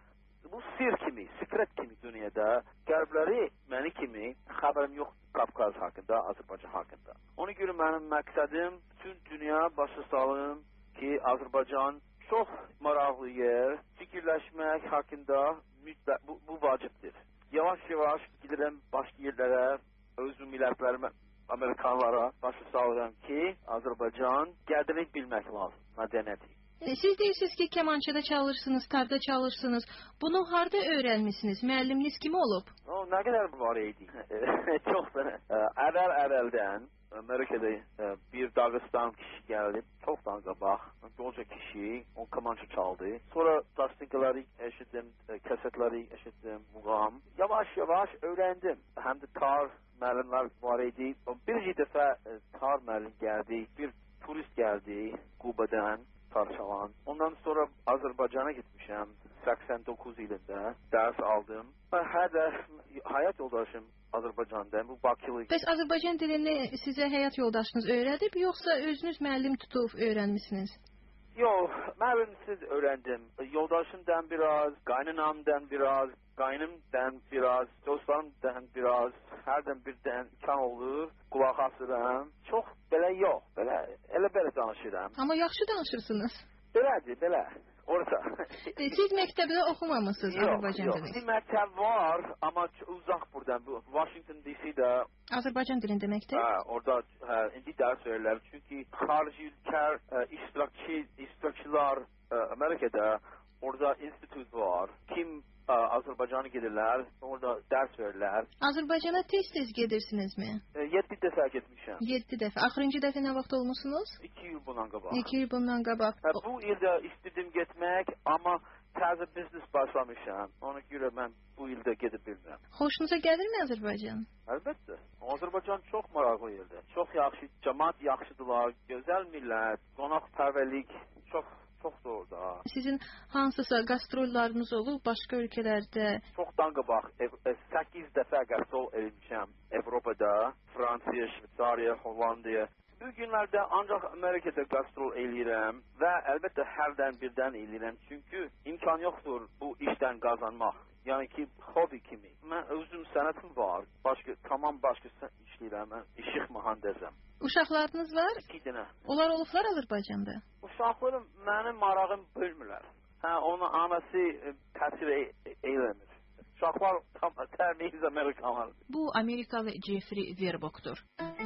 bu sir kimi, sekret kimi dünyada qərbləri məni kimi xəbərim yox Qafqaz haqqında, Azərbaycan haqqında. Ona görə mənim məqsədim bütün dünya başa salım ki, Azərbaycan çox maraqlı yer, fikirləşmək haqqında mütləq, bu, bu vacibdir. Yavaş-yavaş gidirəm başqa yerlərə, özüm millətlərimə, Amerikanlara başa salıram ki, Azərbaycan qədrini bilmək lazım, mədəniyyəti. Siz deyirsiniz ki, kemançada çalırsınız, tarda çalırsınız. Bunu harda öyrənmisiniz? Müəlliminiz kim olub? O, nə qədər var idi? Çox belə. Əvəl-əvəldən Amerikada bir Dağıstan kişi gəldi. Çoxdan qabaq. Qoca kişi, o kemança çaldı. Sonra plastinkaları eşitdim, kasetləri eşitdim, muğam. Yavaş-yavaş öyrəndim. Həm də tar müəllimlər var idi. Bir dəfə tar müəllim gəldi, bir turist gəldi Qubadan. Parçalan. Ondan sonra Azərbaycana gitmişəm. səksən doqquz ilində dərs aldım. Hər də həyat yoldaşım Azərbaycanda, bu Bakılı. Bəs Azərbaycan dilini sizə həyat yoldaşınız öyrədib, yoxsa özünüz müəllim tutub öyrənmisiniz? Yox, müəllimsiz öyrəndim. Yoldaşımdan biraz, qaynanamdan biraz, qaynımdan biraz, dostlarımdan biraz, hərdən birdən imkan olur, qulaq asıram. Çox belə yox, belə, elə belə danışıram. Amma yaxşı danışırsınız. Belədir, belə. Orada. Siz məktəbdə oxumamısınız Azərbaycan dilini? Yox, məktəb var, amma uzaq buradan. Bu Washington D C-də. Azərbaycan dilində məktəb? Hə, orada hə, indi dərs verirlər. Çünki xarici ülkə iştirakçı, iştirakçılar Amerikada orada institut var. Kim Azərbaycana gedirlər, orada dərs verirlər. Azərbaycana tez-tez gedirsinizmi? yeddi dəfə getmişəm. yeddi dəfə. Axırıncı dəfə nə vaxt olmusunuz? iki il bundan qabaq. iki il bundan qabaq. Hə, bu ildə istedim getmək, amma təzə biznes başlamışam. Ona görə mən bu ildə gedib bilmirəm. Xoşunuza gəlirmi Azərbaycan? Əlbəttə. Azərbaycan çox maraqlı yerdir. Çox yaxşı, cəmaət yaxşıdırlar, gözəl millət, qonaqpərvərlik çox çoxdur orada. Sizin hansısa qastrollarınız olub başqa ölkələrdə? Çoxdan qabaq səkkiz dəfə qastrol etmişəm Avropada, Fransiya, Şveysariya, Hollandiya. Bu günlərdə ancaq Amerikada qastrol eləyirəm və əlbəttə hərdən birdən eləyirəm. Çünki imkan yoxdur bu işdən qazanmaq. Yəni ki, hobi kimi. Mən özüm sənətim var. Başqa, tamam başqa işləyirəm. Mən işıq mühəndisəm. Uşaqlarınız var? İki dənə. Onlar olublar Azərbaycanda? Uşaqlarım mənim marağım bölmürlər. Hə, onun anası təsir eləmir. Uşaqlar tam tərmiyiz Amerikalılar. Bu Amerikalı Jeffrey Verbock'dur.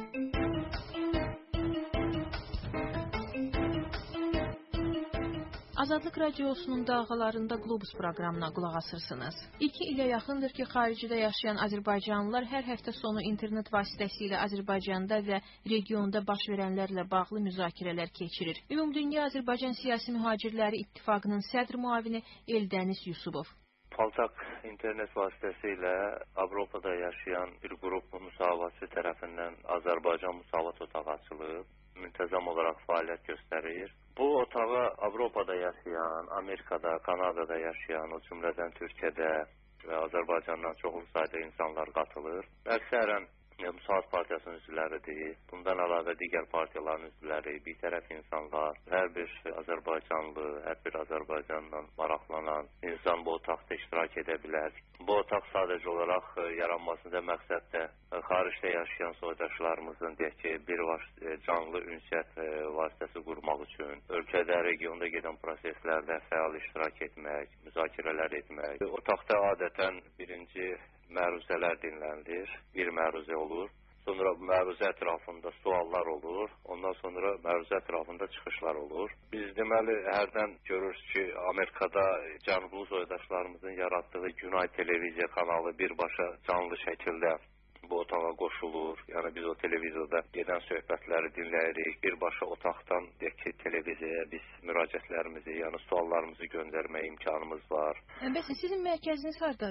Azadlıq Radiosunun dalğalarında Globus proqramına qulaq asırsınız. İki ilə yaxındır ki, xaricdə yaşayan Azərbaycanlılar hər həftə sonu internet vasitəsilə Azərbaycanda və regionda baş verənlərlə bağlı müzakirələr keçirir. Ümumdünya Azərbaycan Siyasi Mühacirləri İttifaqının sədr müavini Eldəniz Yusubov. Palçaq internet vasitəsilə Avropada yaşayan bir qrup müsavatçı tərəfindən Azərbaycan müsavat otağı açılıb, müntəzəm olaraq fəaliyyət göstərir. Bu otağa Avropada yaşayan, Amerikada, Kanadada yaşayan, o cümlədən Türkiyədə və Azərbaycandan çoxlu sayda insanlar qatılır. Əksərən Müsavat Partiyasının üzvləridir. Bundan əlavə digər partiyaların üzvləri, bir tərəf insanlar, hər bir Azərbaycanlı, hər bir Azərbaycandan maraqlanan insan bu otaqda iştirak edə bilər. Bu otaq sadəcə olaraq yaranmasında məqsəd də xaricdə yaşayan soydaşlarımızın deyək ki, bir canlı ünsiyyət vasitəsi qurmaq üçün, ölkədə, regionda gedən proseslərdə fəal iştirak etmək, müzakirələr etmək. Otaqda adətən birinci məruzələr dinlənilir, bir məruzə olur. Sonra məruzə ətrafında suallar olur, ondan sonra məruzə ətrafında çıxışlar olur. Biz deməli, hərdən görürüz ki, Amerikada cənublu soydaşlarımızın yaratdığı Günay televiziya kanalı birbaşa canlı şəkildə bu otağa qoşulur. Yəni biz o televiziyada gedən söhbətləri dinləyirik. Birbaşa otaqdan deyək ki, televiziyaya biz müraciətlərimizi, yəni suallarımızı göndərmə imkanımız var. Bəs sizin mərkəziniz hardadır?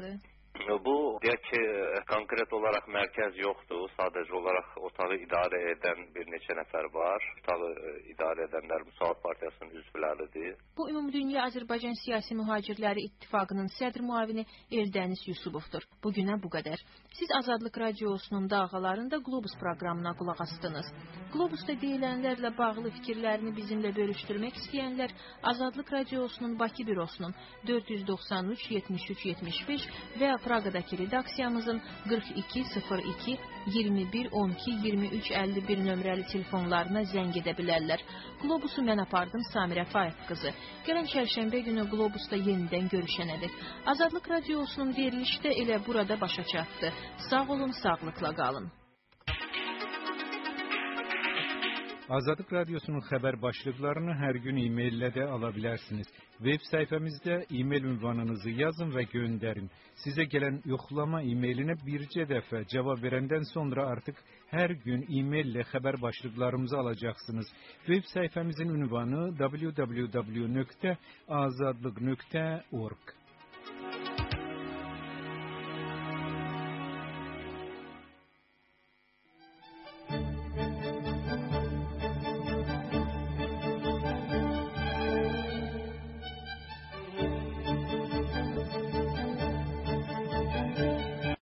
Bu deyək ki, konkret olaraq mərkəz yoxdur. Sadəcə olaraq otağı idarə edən bir neçə nəfər var. Otağı idarə edənlər Müsavat Partiyasının üzvləridir. Bu Ümumdünya Azərbaycan Siyasi Mühacirləri İttifaqının sədr müavini Eldəniz Yusubovdur. Bugünə bu qədər. Siz Azadlıq Radiosunun dalğalarında Globus proqramına qulaq asdınız. Globusda deyilənlərlə bağlı fikirlərini bizimlə bölüşdürmək istəyənlər Azadlıq Radiosunun Bakı bürosunun dörd yüz doxsan üç yetmiş üç yetmiş beş və Praqadakı redaksiyamızın qırx iki sıfır iki iyirmi bir on iki iyirmi üç əlli bir nömrəli telefonlarına zəng edə bilərlər. Globusu mən apardım Samirə Fayıq qızı. Gələn çərşənbə günü Globusda yenidən görüşənədik. Azadlıq Radiosunun verilişi də elə burada başa çatdı. Sağ olun, sağlıqla qalın. Azadlıq Radiosunun xəbər başlıqlarını hər gün e-maillə də ala bilərsiniz. Web səhifəmizdə e-mail ünvanınızı yazın və göndərin. Sizə gələn yoxlama e-mailinə bircə dəfə cavab verəndən sonra artıq hər gün e-maillə xəbər başlıqlarımızı alacaqsınız. Web səhifəmizin ünvanı w w w nöqtə azadlıq nöqtə org.